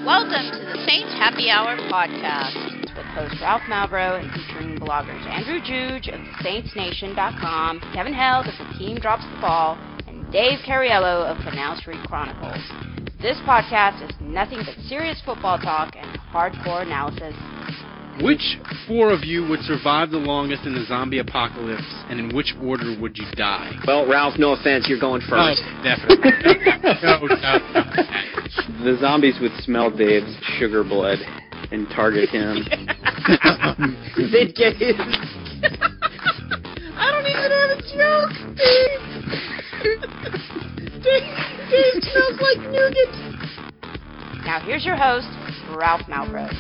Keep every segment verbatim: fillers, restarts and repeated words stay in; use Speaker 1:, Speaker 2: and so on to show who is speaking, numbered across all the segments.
Speaker 1: Welcome to the Saints Happy Hour podcast with host Ralph Malbrough and featuring bloggers Andrew Juge of Saints Nation dot com, Kevin Held of The Team Drops the Ball, and Dave Cariello of Canal Street Chronicles. This podcast is nothing but serious football talk and hardcore analysis.
Speaker 2: Which four of you would survive the longest in the zombie apocalypse, and in which order would you die?
Speaker 3: Well, Ralph, no offense, you're going first.
Speaker 2: Oh, definitely. no, no, no.
Speaker 3: The zombies would smell Dave's sugar blood and target him. They'd get his... I don't even have a joke, Dave. Dave, Dave smells like nougat.
Speaker 1: Now here's your host, Ralph Malbrough.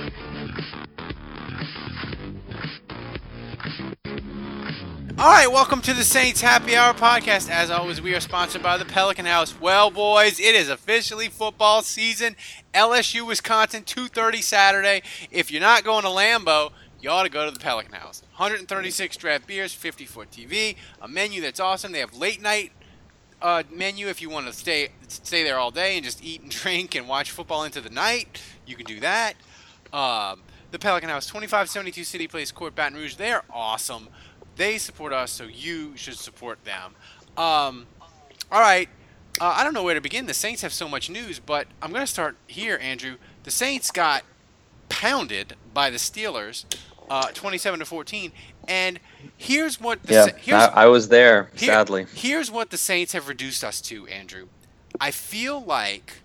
Speaker 4: All right, welcome to the Saints Happy Hour podcast. As always, we are sponsored by the Pelican House. Well, boys, it is officially football season. L S U, Wisconsin, two thirty Saturday. If you're not going to Lambeau, you ought to go to the Pelican House. one hundred thirty-six draft beers, fifty-foot T V, a menu that's awesome. They have late night uh, menu if you want to stay stay there all day and just eat and drink and watch football into the night. You can do that. Um, the Pelican House, twenty-five seventy-two City Place Court, Baton Rouge. They're awesome. They support us, so you should support them. Um, all right. Uh, I don't know where to begin. The Saints have so much news, but I'm going to start here, Andrew. The Saints got pounded by the Steelers, uh, twenty-seven to fourteen. And here's what the
Speaker 5: yeah,
Speaker 4: Sa- here's,
Speaker 5: I, I was there,
Speaker 4: here,
Speaker 5: sadly.
Speaker 4: Here's what the Saints have reduced us to, Andrew. I feel like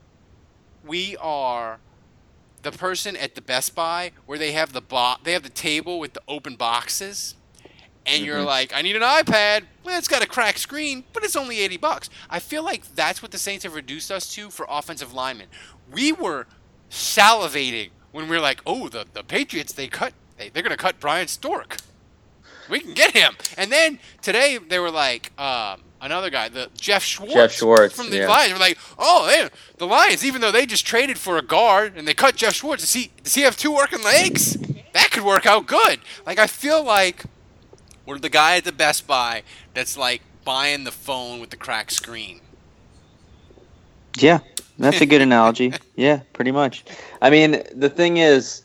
Speaker 4: we are the person at the Best Buy where they have the bo- they have the table with the open boxes. And you're mm-hmm. like, I need an iPad. Well, it's got a cracked screen, but it's only eighty bucks. I feel like that's what the Saints have reduced us to for offensive linemen. We were salivating when we were like, oh, the, the Patriots, they cut, they, they're going to cut Brian Stork. We can get him. And then today they were like, um, another guy, the Jeff Schwartz.
Speaker 5: Jeff Schwartz,
Speaker 4: from the
Speaker 5: yeah.
Speaker 4: Lions. We're like, oh, they, the Lions, even though they just traded for a guard and they cut Jeff Schwartz, does he, does he have two working legs? That could work out good. Like, I feel like we're the guy at the Best Buy that's like buying the phone with the cracked screen.
Speaker 5: Yeah, that's a good analogy. Yeah, pretty much. I mean, the thing is,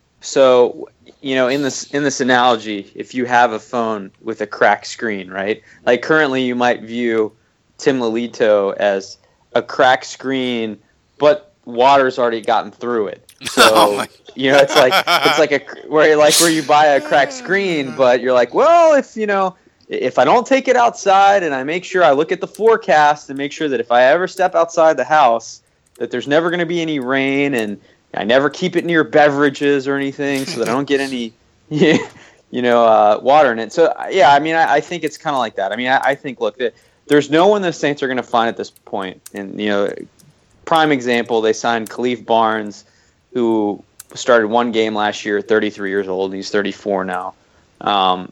Speaker 5: so, you know, in this in this analogy, if you have a phone with a cracked screen, right? Like currently you might view Tim Lelito as a cracked screen, but water's already gotten through it. So, oh you know, it's like it's like a where like where you buy a cracked screen, but you're like, well, if you know, if I don't take it outside and I make sure I look at the forecast and make sure that if I ever step outside the house, that there's never going to be any rain, and I never keep it near beverages or anything, so that I don't get any, you know, uh, water in it. So yeah, I mean, I, I think it's kind of like that. I mean, I, I think look, there's no one the Saints are going to find at this point, and you know, prime example, they signed Khalif Barnes, who started one game last year, thirty-three years old, and he's thirty-four now. Um,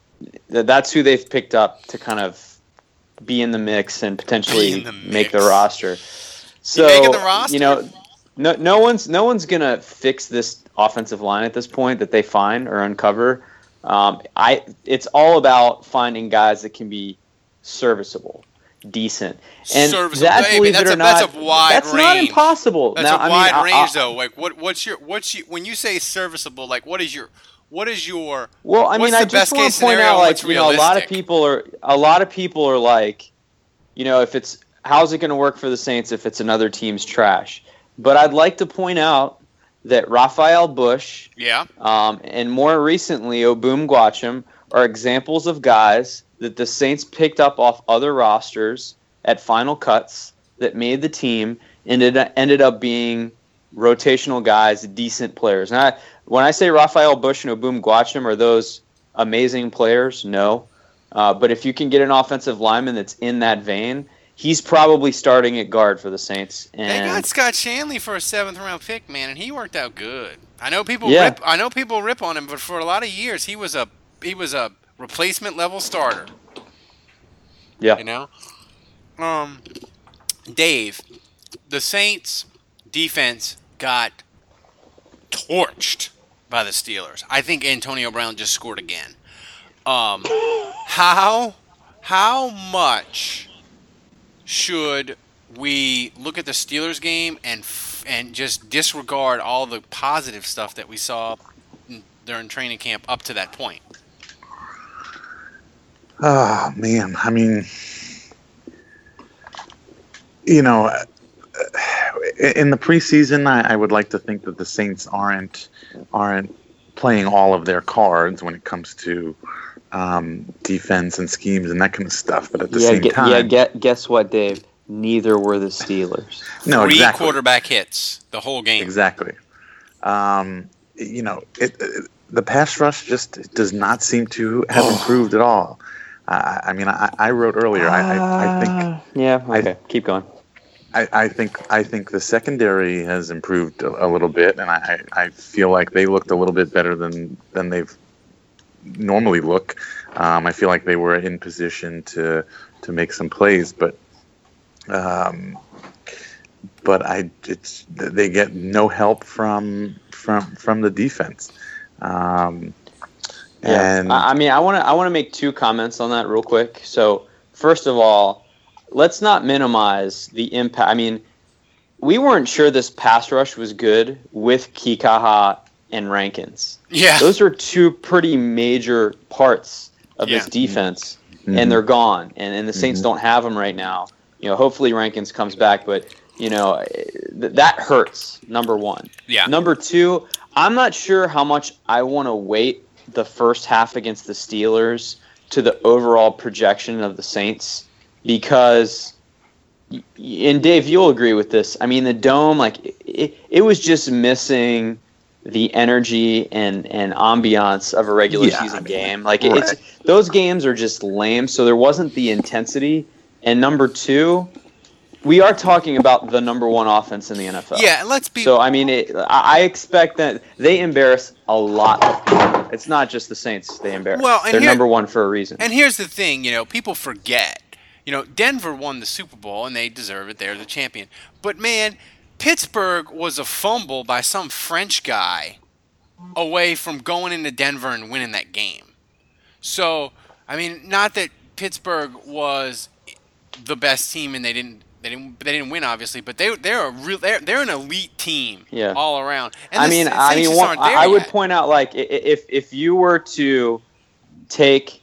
Speaker 5: th- that's who they've picked up to kind of be in the mix and potentially
Speaker 4: the
Speaker 5: make the roster. So,
Speaker 4: you, the roster?
Speaker 5: you know, no, no one's no one's gonna fix this offensive line at this point that they find or uncover. Um, I it's all about finding guys that can be serviceable. Decent, and that, believe
Speaker 4: that's
Speaker 5: it or
Speaker 4: a,
Speaker 5: not,
Speaker 4: that's a wide
Speaker 5: that's
Speaker 4: range.
Speaker 5: not impossible.
Speaker 4: That's
Speaker 5: now,
Speaker 4: a
Speaker 5: I
Speaker 4: wide
Speaker 5: mean,
Speaker 4: range,
Speaker 5: I, I,
Speaker 4: though. Like, what, what's your, what's your, when you say serviceable? Like, what is your, what is your?
Speaker 5: Well, I mean, I just want to point out, like, you know, a lot of people are, a lot of people are like, you know, if it's, how's it going to work for the Saints if it's another team's trash? But I'd like to point out that Raphael Bush,
Speaker 4: yeah,
Speaker 5: um, and more recently Obum Gwacham are examples of guys that the Saints picked up off other rosters at final cuts that made the team, ended ended up being rotational guys, decent players. And I, when I say Raphael Bush and Obum Gwacham are those amazing players, no. Uh, but if you can get an offensive lineman that's in that vein, he's probably starting at guard for the Saints. And
Speaker 4: they got Scott Shanley for a seventh round pick, man, and he worked out good. I know people
Speaker 5: yeah.
Speaker 4: rip. I know people rip on him, but for a lot of years, he was a he was a replacement level starter.
Speaker 5: Yeah,
Speaker 4: you know. Um, Dave, the Saints defense got torched by the Steelers. I think Antonio Brown just scored again. Um, how how much should we look at the Steelers game and f- and just disregard all the positive stuff that we saw during training camp up to that point?
Speaker 6: Oh, man. I mean, you know, in the preseason, I, I would like to think that the Saints aren't aren't playing all of their cards when it comes to um, defense and schemes and that kind of stuff. But at the
Speaker 5: yeah,
Speaker 6: same
Speaker 5: ge-
Speaker 6: time,
Speaker 5: yeah. Get, guess what, Dave? Neither were the Steelers.
Speaker 6: no,
Speaker 4: Three
Speaker 6: exactly,
Speaker 4: quarterback hits the whole game.
Speaker 6: exactly. Um, you know, it, it, the pass rush just does not seem to have improved at all. Uh, I mean, I, I wrote earlier. I, I, I think.
Speaker 5: Yeah. Okay.
Speaker 6: I-
Speaker 5: Keep going.
Speaker 6: I, I think I think the secondary has improved a, a little bit, and I, I feel like they looked a little bit better than, than they've normally look. Um, I feel like they were in position to to make some plays, but um, but I it's they get no help from from from the defense. Um,
Speaker 5: Yeah.
Speaker 6: and
Speaker 5: I I mean, I want to I want to make two comments on that real quick. So, first of all, let's not minimize the impact. I mean, we weren't sure this pass rush was good with Kikaha and Rankins.
Speaker 4: Yeah.
Speaker 5: Those are two pretty major parts of this
Speaker 4: Yeah.
Speaker 5: defense,
Speaker 6: Mhm.
Speaker 5: and they're gone. And, and the Saints
Speaker 6: Mhm.
Speaker 5: don't have them right now. You know, hopefully Rankins comes back, but, you know, th- that hurts, number one.
Speaker 4: Yeah.
Speaker 5: Number two, I'm not sure how much I want to weight the first half against the Steelers to the overall projection of the Saints, because, y- and Dave, you'll agree with this. I mean, the Dome, like, it, it was just missing the energy and, and ambiance of a regular
Speaker 6: Yeah,
Speaker 5: season
Speaker 6: I mean,
Speaker 5: game. Like,
Speaker 6: right.
Speaker 5: it's those games are just lame, so there wasn't the intensity. And number two, we are talking about the number one offense in the N F L.
Speaker 4: Yeah, and let's be.
Speaker 5: So I mean, it, I I expect that they embarrass a lot of people. It's not just the Saints they embarrass.
Speaker 4: Well, and
Speaker 5: they're
Speaker 4: here-
Speaker 5: number one for a reason.
Speaker 4: And here's the thing, you know, people forget. You know, Denver won the Super Bowl, and they deserve it. They're the champion. But, man, Pittsburgh was a fumble by some French guy away from going into Denver and winning that game. So, I mean, not that Pittsburgh was the best team and they didn't they didn't they didn't win, obviously, but they they're a real they're they're an elite team
Speaker 5: Yeah.
Speaker 4: all around. And
Speaker 5: I
Speaker 4: the
Speaker 5: mean,
Speaker 4: Saints
Speaker 5: I mean,
Speaker 4: just
Speaker 5: one,
Speaker 4: aren't there
Speaker 5: I would
Speaker 4: yet.
Speaker 5: point out, like, i- i- if if you were to take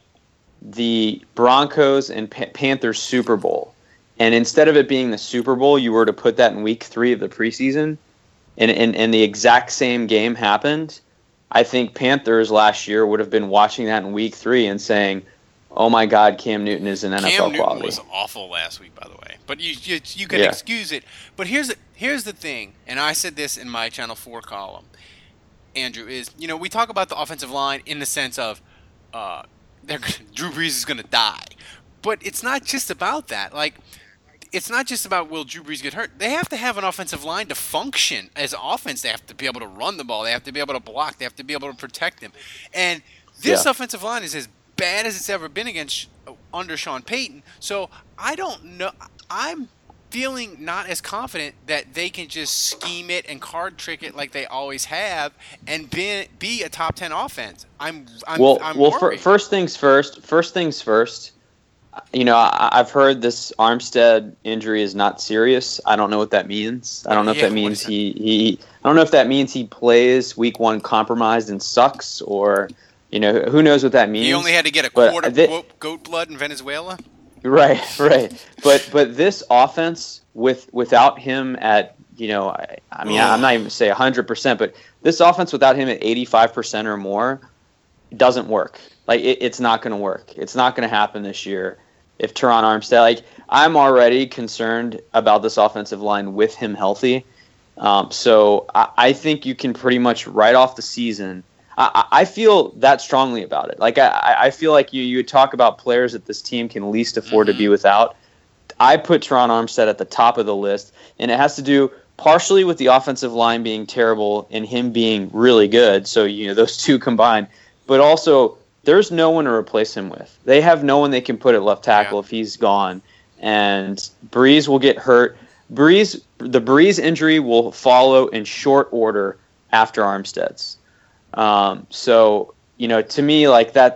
Speaker 5: the Broncos and Pa- Panthers Super Bowl, and instead of it being the Super Bowl, you were to put that in Week Three of the preseason, and and, and the exact same game happened, I think Panthers last year would have been watching that in Week Three and saying, "Oh my God, Cam Newton is an N F L
Speaker 4: Cam Newton
Speaker 5: quality."
Speaker 4: was awful last week, by the way. But you you, you can
Speaker 5: Yeah.
Speaker 4: excuse it. But here's the, here's the thing, and I said this in my Channel four column, Andrew, is, you know, we talk about the offensive line in the sense of uh, they're, Drew Brees is going to die. But it's not just about that. Like, it's not just about will Drew Brees get hurt. They have to have an offensive line to function as offense. They have to be able to run the ball. They have to be able to block. They have to be able to protect him. And this
Speaker 5: Yeah.
Speaker 4: offensive line is as bad as it's ever been against under Sean Payton. So I don't know. I'm feeling not as confident that they can just scheme it and card trick it like they always have and be, be a top ten offense. I'm I'm,
Speaker 5: well,
Speaker 4: I'm
Speaker 5: well. Fir-
Speaker 4: worried.
Speaker 5: first things first. First things first. You know, I, I've heard this Armstead injury is not serious. I don't know what that means. I don't know if
Speaker 4: Yeah,
Speaker 5: that
Speaker 4: what
Speaker 5: means
Speaker 4: is that?
Speaker 5: he, he. I don't know if that means he plays week one compromised and sucks, or, you know, who knows what that means.
Speaker 4: He only had to get a
Speaker 5: But
Speaker 4: quart of
Speaker 5: thi-
Speaker 4: goat, goat blood in Venezuela.
Speaker 5: Right, right. But but this offense with without him at, you know, I, I mean, I'm not even say one hundred percent, but this offense without him at eighty-five percent or more doesn't work. Like, it, it's not going to work. It's not going to happen this year if Teron Armstead, like, I'm already concerned about this offensive line with him healthy. Um, so I, I think you can pretty much write off the season. I, I feel that strongly about it. Like, I, I feel like you, you talk about players that this team can least afford
Speaker 4: Mm-hmm.
Speaker 5: to be without. I put Teron Armstead at the top of the list, and it has to do partially with the offensive line being terrible and him being really good. So, you know, those two combined. But also, there's no one to replace him with. They have no one they can put at left tackle
Speaker 4: Yeah.
Speaker 5: if he's gone. And Breeze will get hurt. Breeze, the Breeze injury will follow in short order after Armstead's. Um, so, you know, to me, like that,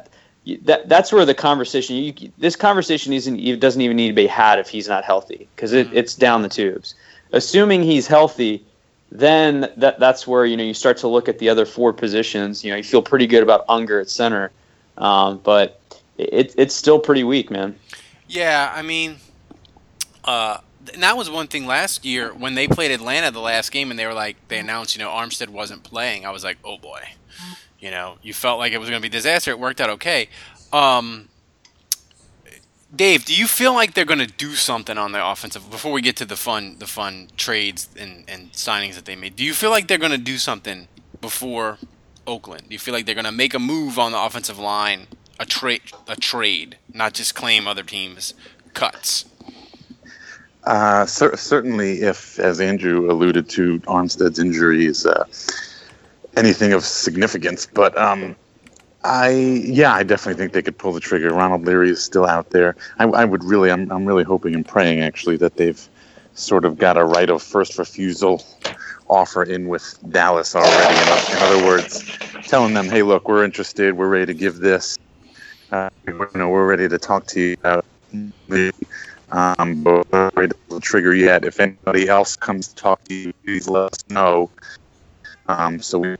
Speaker 5: that that's where the conversation. You, this conversation isn't. It doesn't even need to be had if he's not healthy, because it, it's down the tubes. Assuming he's healthy, then that that's where you know you start to look at the other four positions. You know, you feel pretty good about Unger at center, um, but it, it's still pretty weak, man.
Speaker 4: Yeah, I mean, uh, and that was one thing last year when they played Atlanta the last game, and they were like, they announced, you know, Armstead wasn't playing. I was like, oh boy, you know, you felt like it was going to be a disaster. It worked out okay. Um, Dave, do you feel like they're going to do something on their offensive before we get to the fun, the fun trades and, and signings that they made? Do you feel like they're going to do something before Oakland? Do you feel like they're going to make a move on the offensive line, a trade, a trade, not just claim other teams' cuts?
Speaker 6: Uh, cer- certainly, if, as Andrew alluded to, Armstead's injury is uh, anything of significance. But um, I, yeah, I definitely think they could pull the trigger. Ronald Leary is still out there. I, I would really, I'm, I'm really hoping and praying actually that they've sort of got a right of first refusal offer in with Dallas already. In, in other words, telling them, hey, look, we're interested. We're ready to give this. Uh, you know, we're ready to talk to you about the. Um, but we're not ready to pull the trigger yet. If anybody else comes to talk to you, please let us know. Um, so we.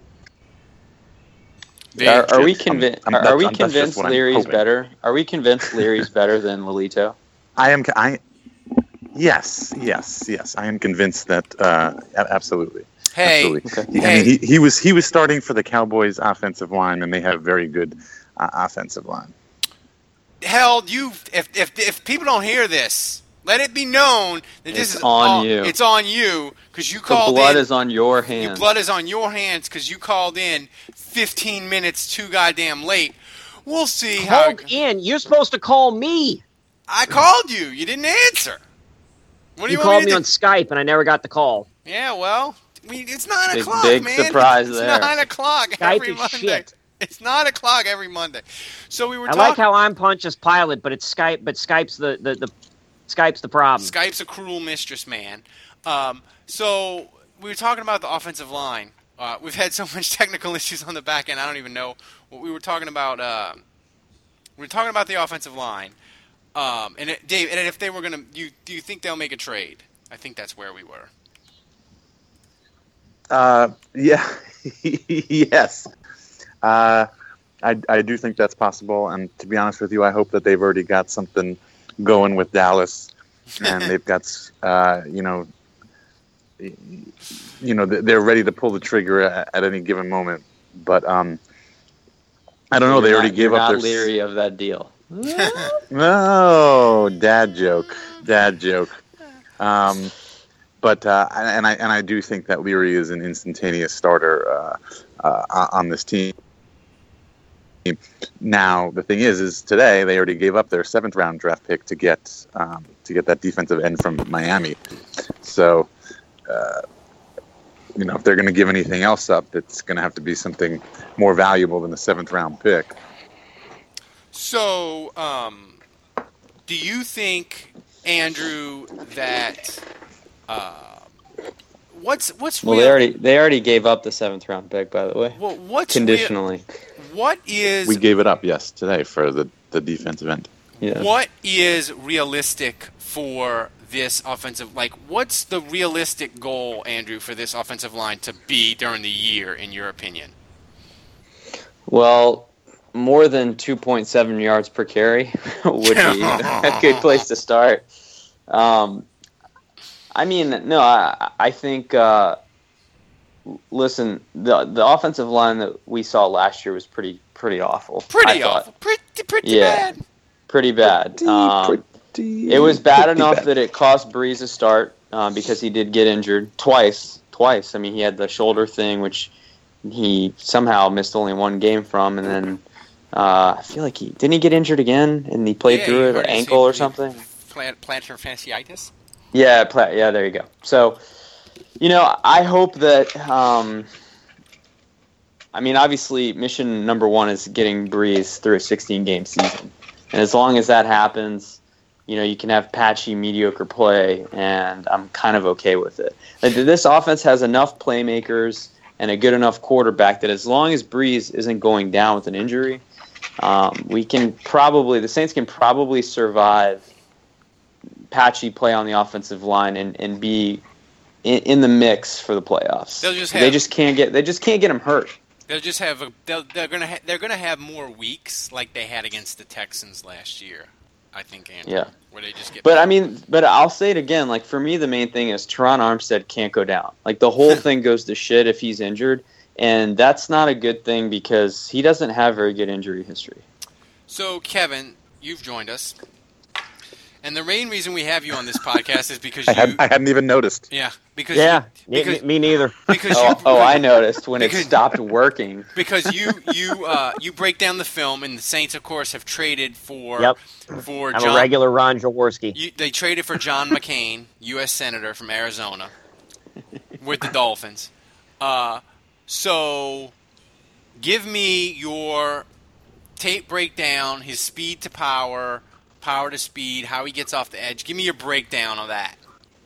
Speaker 5: Are, are we convinced?
Speaker 6: I'm-
Speaker 5: Are,
Speaker 6: I'm-
Speaker 5: are we
Speaker 6: that's- that's just
Speaker 5: convinced
Speaker 6: what I'm
Speaker 5: Leary's
Speaker 6: hoping.
Speaker 5: better? Are we convinced Leary's better than Lolito?
Speaker 6: I am. I. Yes, yes, yes. I am convinced that. Uh, a- absolutely.
Speaker 4: Hey,
Speaker 6: Absolutely.
Speaker 5: Okay.
Speaker 6: He- I
Speaker 4: Hey.
Speaker 6: mean, he, he was he was starting for the Cowboys offensive line, and they have very good uh, offensive line.
Speaker 4: hell, you if if if people don't hear this, let it be known that this
Speaker 5: It's
Speaker 4: is
Speaker 5: on
Speaker 4: all-
Speaker 5: you.
Speaker 4: It's on you because you
Speaker 5: The
Speaker 4: called
Speaker 5: blood
Speaker 4: in.
Speaker 5: is on your
Speaker 4: Your
Speaker 5: hands.
Speaker 4: blood is on your hands because you called in fifteen minutes too goddamn late. We'll see how.
Speaker 7: Called in. You're supposed to call me.
Speaker 4: I called you. You didn't answer. What do
Speaker 7: You
Speaker 4: you,
Speaker 7: called
Speaker 4: want
Speaker 7: me
Speaker 4: me
Speaker 7: on
Speaker 4: to
Speaker 7: Skype, and I never got the call.
Speaker 4: do? Yeah, well, we, it's nine
Speaker 5: Big-
Speaker 4: o'clock,
Speaker 5: big
Speaker 4: man.
Speaker 5: surprise
Speaker 4: it's
Speaker 5: there.
Speaker 4: nine o'clock
Speaker 7: Skype
Speaker 4: every
Speaker 7: is
Speaker 4: Monday.
Speaker 7: shit.
Speaker 4: It's nine o'clock every Monday. So we were
Speaker 7: I
Speaker 4: talking.
Speaker 7: like how I'm Pontius Pilate, but it's Skype. But Skype's the the, the Skype's the problem.
Speaker 4: Skype's a cruel mistress, man. Um, so we were talking about the offensive line. Uh, we've had so much technical issues on the back end. I don't even know what we were talking about. Uh, we were talking about the offensive line. Um, and it, Dave, and if they were gonna, you do you think they'll make a trade? I think that's where we were.
Speaker 6: Uh, yeah, yes. Uh, I, I do think that's possible, and to be honest with you, I hope that they've already got something going with Dallas, and they've got, uh, you know, you know, they're ready to pull the trigger at, at any given moment. But um, I don't know. They
Speaker 5: You're
Speaker 6: already
Speaker 5: not-
Speaker 6: gave
Speaker 5: you're
Speaker 6: up
Speaker 5: not
Speaker 6: their.
Speaker 5: leery of that deal.
Speaker 6: No, dad joke, dad joke. Um, but uh, and I and I do think that Leary is an instantaneous starter uh, uh, on this team. Now the thing is, is today they already gave up their seventh round draft pick to get um, to get that defensive end from Miami. So, uh, you know, if they're going to give anything else up, it's going to have to be something more valuable than a seventh round pick.
Speaker 4: So, um, do you think, Andrew, that uh, what's what's
Speaker 5: Well,
Speaker 4: real,
Speaker 5: they already they already gave up the seventh round pick, by the way,
Speaker 4: well, what's real-
Speaker 5: conditionally.
Speaker 4: what is
Speaker 6: We gave it up, yes, today for the, the defensive end.
Speaker 5: Yeah.
Speaker 4: what is realistic for this offensive? Like, what's the realistic goal, Andrew, for this offensive line to be during the year, in your opinion?
Speaker 5: Well, more than two point seven yards per carry would be a good place to start. Um, I mean, no, I, I think. Uh, listen, the the offensive line that we saw last year was pretty pretty awful.
Speaker 4: Pretty
Speaker 5: I thought.
Speaker 4: awful. Pretty pretty
Speaker 5: Yeah.
Speaker 4: bad.
Speaker 5: Pretty bad. Um, it was bad enough that it cost Breeze a start um, because he did get injured twice. Twice. I mean, he had the shoulder thing, which he somehow missed only one game from, and then uh, I feel like he didn't he get injured again, and he played
Speaker 4: Yeah,
Speaker 5: through
Speaker 4: you
Speaker 5: it, or
Speaker 4: heard us,
Speaker 5: ankle
Speaker 4: he-
Speaker 5: or something.
Speaker 4: Plant, plantar fasciitis.
Speaker 5: Yeah, pla- yeah. There you go. So, you know, I hope that. Um, I mean, obviously, mission number one is getting Breeze through a sixteen-game season, and as long as that happens, you know, you can have patchy, mediocre play, and I'm kind of okay with it. Like, this offense has enough playmakers and a good enough quarterback that as long as Breeze isn't going down with an injury, Um, we can probably the Saints can probably survive patchy play on the offensive line and, and be in, in the mix for the playoffs.
Speaker 4: They'll just
Speaker 5: they
Speaker 4: have-
Speaker 5: just can't get they just can't get them hurt.
Speaker 4: They'll just have a. They'll, they're gonna. Ha- they're gonna have more weeks like they had against the Texans last year. I think, Andrew.
Speaker 5: Yeah.
Speaker 4: Where they just get.
Speaker 5: But I mean, but I'll say it again. Like for me, the main thing is Teron Armstead can't go down. Like the whole thing goes to shit if he's injured, and that's not a good thing because he doesn't have very good injury history.
Speaker 4: So Kevin, you've joined us, and the main reason we have you on this podcast is because
Speaker 6: I,
Speaker 4: you.
Speaker 6: had, I hadn't even noticed.
Speaker 4: Yeah. Because.
Speaker 7: Yeah,
Speaker 4: You,
Speaker 7: me,
Speaker 4: because,
Speaker 7: me neither.
Speaker 4: because
Speaker 5: Oh,
Speaker 4: you.
Speaker 5: oh, I noticed when it
Speaker 4: because-
Speaker 5: stopped working.
Speaker 4: Because you you uh, you break down the film, and the Saints, of course, have traded for
Speaker 7: Yep.
Speaker 4: for
Speaker 7: I'm
Speaker 4: John.
Speaker 7: a regular Ron Jaworski.
Speaker 4: You, they traded for John McCain, U S Senator from Arizona, with the Dolphins. Uh, so, give me your tape breakdown, his speed to power, power to speed, how he gets off the edge. Give me your breakdown of that.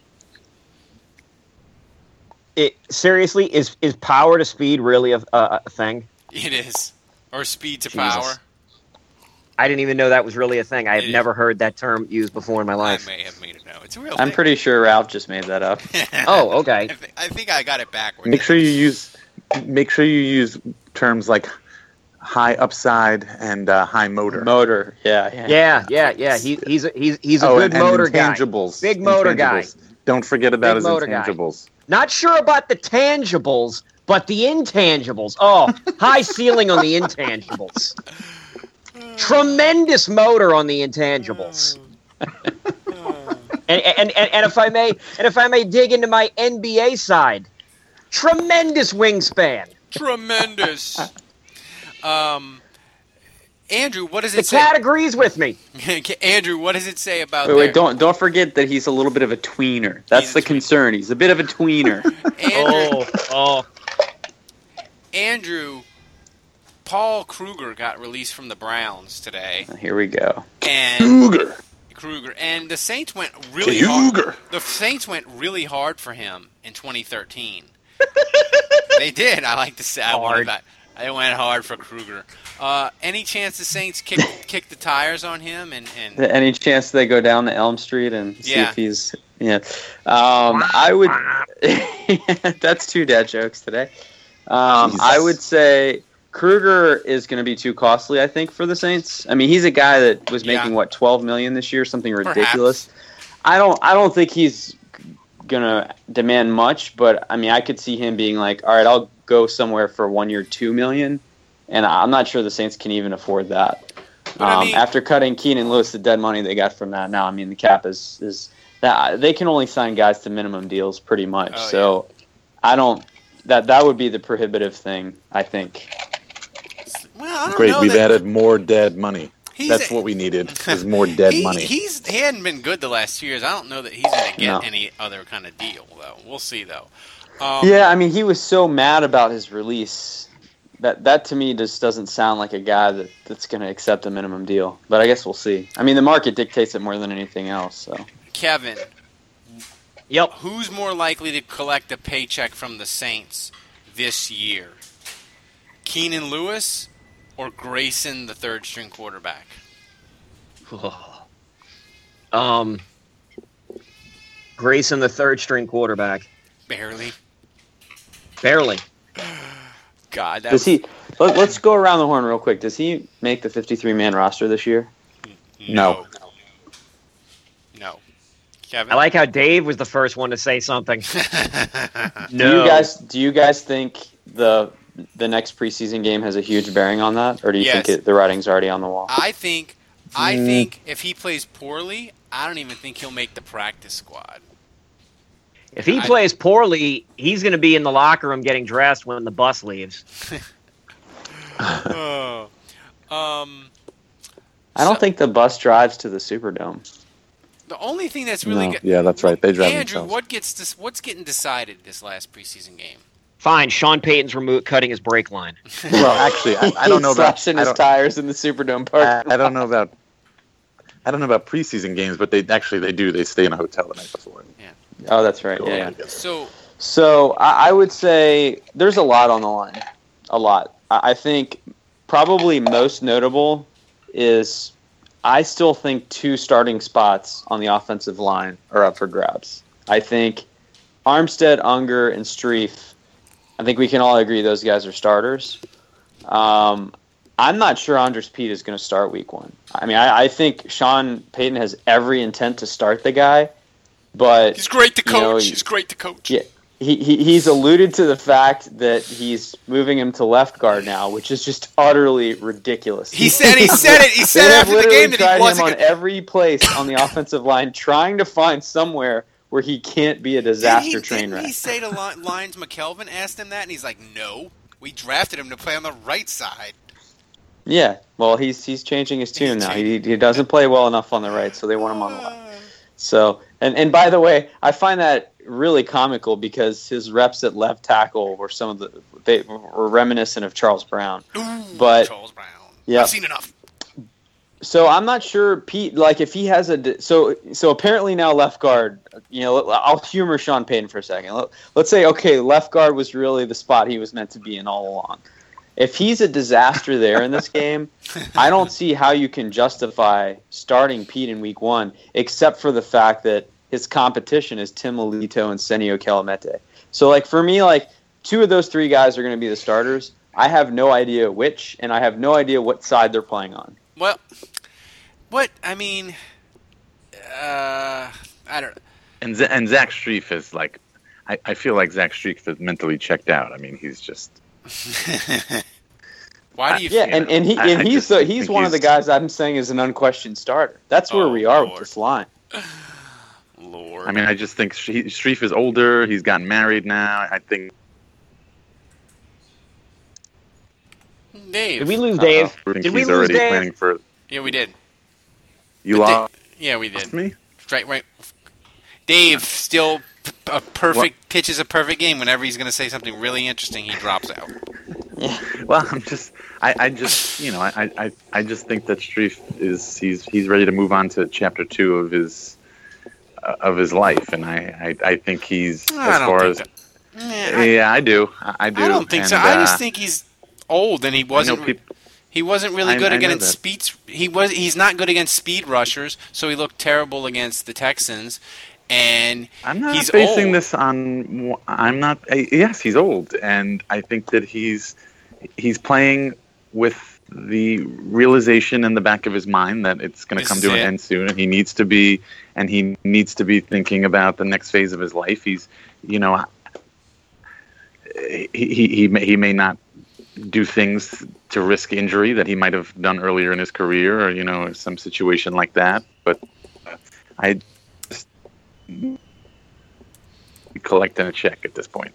Speaker 7: It, seriously, is is power to speed really a, a, a thing?
Speaker 4: It is. Or speed to
Speaker 7: Jesus.
Speaker 4: power.
Speaker 7: I didn't even know that was really a thing. I have
Speaker 4: It is.
Speaker 7: never heard that term used before in my
Speaker 4: I
Speaker 7: life.
Speaker 4: may have made it know. It's a real
Speaker 5: I'm
Speaker 4: thing.
Speaker 5: pretty sure Ralph just made that up.
Speaker 7: Oh, okay.
Speaker 4: I, th- I think I got it backwards.
Speaker 6: Make sure you use make sure you use terms like high upside and uh, high motor.
Speaker 5: Motor, yeah, yeah.
Speaker 7: Yeah, yeah, yeah. He, he's a, he's he's a
Speaker 6: oh,
Speaker 7: good
Speaker 6: and, and
Speaker 7: motor guy.
Speaker 6: intangibles.
Speaker 7: Big motor guy.
Speaker 6: Intangibles. Don't forget about
Speaker 7: Big
Speaker 6: his
Speaker 7: motor guy.
Speaker 6: intangibles.
Speaker 7: Not sure about the tangibles, but the intangibles. Oh, high ceiling on the intangibles. Tremendous motor on the intangibles. and, and, and, and if I may, and if I may dig into my N B A side, tremendous wingspan.
Speaker 4: Tremendous. Um, Andrew, what does
Speaker 7: The
Speaker 4: it say?
Speaker 7: cat agrees with me.
Speaker 4: Andrew, what does it say about
Speaker 5: Wait,
Speaker 4: their-
Speaker 5: wait, don't don't forget that he's a little bit of a tweener. That's
Speaker 4: He's a
Speaker 5: the
Speaker 4: tweener.
Speaker 5: concern. He's a bit of a tweener.
Speaker 4: Andrew,
Speaker 7: oh.
Speaker 4: Andrew, Paul Kruger got released from the Browns today,
Speaker 5: Here we go.
Speaker 4: and
Speaker 6: Cougar.
Speaker 4: Kruger and the Saints went really hard.
Speaker 6: Cougar.
Speaker 4: The Saints went really hard for him in twenty thirteen. They did. I like to say I wanted
Speaker 7: Hard.
Speaker 4: that. They went hard for Kruger. Uh, any chance the Saints kick kick the tires on him and, and
Speaker 5: Any chance they go down to Elm Street and see
Speaker 4: Yeah.
Speaker 5: if he's yeah? Um, I would. That's two dad jokes today. Um,
Speaker 6: Jesus.
Speaker 5: I would say Kruger is going to be too costly. I think for the Saints. I mean, he's a guy that was
Speaker 4: Yeah.
Speaker 5: making what twelve million this year, something
Speaker 4: Perhaps.
Speaker 5: ridiculous. I don't. I don't think he's gonna demand much, but I mean, I could see him being like, all right, I'll go somewhere for one year, two million, and I'm not sure the Saints can even afford that.
Speaker 4: But I
Speaker 5: Um,
Speaker 4: mean-
Speaker 5: after cutting Keenan Lewis, the dead money they got from that, now I mean the cap is is that they can only sign guys to minimum deals pretty much.
Speaker 4: Oh,
Speaker 5: so I don't that that would be the prohibitive thing. I think.
Speaker 4: well, I don't
Speaker 6: Great,
Speaker 4: know
Speaker 6: we've
Speaker 4: that-
Speaker 6: added more dead money.
Speaker 4: He's
Speaker 6: That's
Speaker 4: a-
Speaker 6: what we needed. Is more dead
Speaker 4: he,
Speaker 6: money.
Speaker 4: He's he hadn't been good the last two years. I don't know that he's going to get
Speaker 5: No.
Speaker 4: any other kind of deal though. We'll see though. Um,
Speaker 5: Yeah, I mean he was so mad about his release. That that to me just doesn't sound like a guy that, that's going to accept a minimum deal. But I guess we'll see. I mean the market dictates it more than anything else. So.
Speaker 4: Kevin,
Speaker 7: Yep.
Speaker 4: who's more likely to collect a paycheck from the Saints this year? Keenan Lewis or Grayson, the third string quarterback?
Speaker 7: Um, Grayson, the third string quarterback,
Speaker 4: Barely.
Speaker 7: barely.
Speaker 4: God, that
Speaker 5: Does he? Let, let's go around the horn real quick. Does he make the fifty-three man roster this year?
Speaker 4: no. No. Kevin?
Speaker 7: I like how Dave was the first one to say something.
Speaker 5: Do
Speaker 7: No,
Speaker 5: you guys? Do you guys think the the next preseason game has a huge bearing on that, or do you
Speaker 4: Yes.
Speaker 5: think it, the writing's already on the wall?
Speaker 4: I think I
Speaker 5: Mm.
Speaker 4: think if he plays poorly, I don't even think he'll make the practice squad.
Speaker 7: if he
Speaker 4: I-
Speaker 7: plays poorly, he's going to be in the locker room getting dressed when the bus leaves.
Speaker 4: oh. Um
Speaker 5: I don't
Speaker 4: so-
Speaker 5: think the bus drives to the Superdome.
Speaker 4: the only thing that's really
Speaker 6: No,
Speaker 4: good
Speaker 6: yeah, that's right. They drive
Speaker 4: Andrew,
Speaker 6: themselves.
Speaker 4: what gets this what's getting decided this last preseason game?
Speaker 7: Fine, Sean Payton's remo- cutting his brake line.
Speaker 6: Well, actually, I, I don't know
Speaker 5: He's
Speaker 6: about.
Speaker 5: slashing
Speaker 6: I
Speaker 5: his
Speaker 6: don't,
Speaker 5: tires in the Superdome park.
Speaker 6: I, I don't know about. I don't know about preseason games, but they actually they do. They stay in a hotel the night before.
Speaker 5: Oh, that's right.
Speaker 6: Go
Speaker 5: Yeah.
Speaker 6: on
Speaker 5: yeah.
Speaker 6: together.
Speaker 4: So
Speaker 5: So I, I would say there's a lot on the line. A lot. I, I think probably most notable is I still think two starting spots on the offensive line are up for grabs. I think Armstead, Unger, and Strief, I think we can all agree those guys are starters. Um, I'm not sure Andres Pete is going to start week one. I mean, I, I think Sean Payton has every intent to start the guy, but
Speaker 4: he's great to coach.
Speaker 5: You know,
Speaker 4: he's great to coach.
Speaker 5: Yeah, he, he he's alluded to the fact that he's moving him to left guard now, which is just utterly ridiculous.
Speaker 4: He said he said it. He said
Speaker 5: they
Speaker 4: after the game that
Speaker 5: tried
Speaker 4: he wasn't
Speaker 5: him on every place on the offensive line, trying to find somewhere where he can't be a disaster
Speaker 4: didn't he,
Speaker 5: train
Speaker 4: didn't
Speaker 5: wreck.
Speaker 4: He say to Lyons McKelvin asked him that, and he's like, "No, we drafted him to play on the right side."
Speaker 5: Yeah, well, he's he's changing his tune now. He he doesn't play well enough on the right, so they want him on the left. So, and and by the way, I find that really comical because his reps at left tackle were some of the they were reminiscent of Charles Brown.
Speaker 4: Ooh,
Speaker 5: but
Speaker 4: Charles Brown.
Speaker 5: Yeah,
Speaker 4: I've seen enough.
Speaker 5: So I'm not sure Pete, like if he has a so so apparently now left guard. You know, I'll humor Sean Payton for a second. Let, let's say okay, left guard was really the spot he was meant to be in all along. If he's a disaster there in this game, I don't see how you can justify starting Pete in week one, except for the fact that his competition is Tim Alito and Senio Kelemete. So, like, for me, like, two of those three guys are going to be the starters. I have no idea which, and I have no idea what side they're playing on.
Speaker 4: Well, what, I mean, uh, I don't know.
Speaker 6: And, Z- and Zach Strief is, like, I, I feel like Zach Strief is mentally checked out. I mean, he's just...
Speaker 4: Why do you?
Speaker 5: Yeah,
Speaker 4: feel
Speaker 5: and, and he
Speaker 6: I,
Speaker 5: and
Speaker 6: I
Speaker 5: he's the, he's
Speaker 6: think
Speaker 5: one of the
Speaker 6: he's-
Speaker 5: guys I'm saying is an unquestioned starter. That's where
Speaker 4: Oh,
Speaker 5: we are
Speaker 4: Lord.
Speaker 5: with this line.
Speaker 4: Lord.
Speaker 6: I mean, I just think Sh- Strief is older. He's gotten married now. I think...
Speaker 4: Dave.
Speaker 7: Did we lose Dave?
Speaker 6: I think
Speaker 7: Did we
Speaker 6: he's
Speaker 7: lose
Speaker 6: already
Speaker 7: Dave?
Speaker 6: planning for...
Speaker 4: Yeah, we did.
Speaker 6: You
Speaker 4: But
Speaker 6: lost
Speaker 4: Da- yeah, we did.
Speaker 6: me?
Speaker 4: Right, right. Dave still p- a perfect pitches a perfect game. Whenever he's going to say something really interesting, he drops out.
Speaker 6: Well, I'm just, I, I just, you know, I, I, I just think that Strief is, he's, he's ready to move on to chapter two of his, uh, of his life, and I, I, I think he's
Speaker 4: I
Speaker 6: as
Speaker 4: don't
Speaker 6: far
Speaker 4: think
Speaker 6: as,
Speaker 4: that. Yeah, I,
Speaker 6: yeah, I do, I, I do.
Speaker 4: I don't think
Speaker 6: and,
Speaker 4: so. I
Speaker 6: uh,
Speaker 4: just think he's old, and he
Speaker 6: I know
Speaker 4: wasn't.
Speaker 6: peop-
Speaker 4: He wasn't really
Speaker 6: I-
Speaker 4: good
Speaker 6: I know
Speaker 4: against
Speaker 6: that.
Speaker 4: speeds. He was. He's not good against speed rushers, so he looked terrible against the Texans. And
Speaker 6: I'm not
Speaker 4: he's
Speaker 6: basing
Speaker 4: old.
Speaker 6: this on. I'm not. I, yes, he's old, and I think that he's he's playing with the realization in the back of his mind that it's going to
Speaker 4: This
Speaker 6: come
Speaker 4: is
Speaker 6: to an
Speaker 4: it.
Speaker 6: end soon, and he needs to be and he needs to be thinking about the next phase of his life. He's, you know, he he he may, he may not do things to risk injury that he might have done earlier in his career, or you know, some situation like that. But I just collecting a check at this point.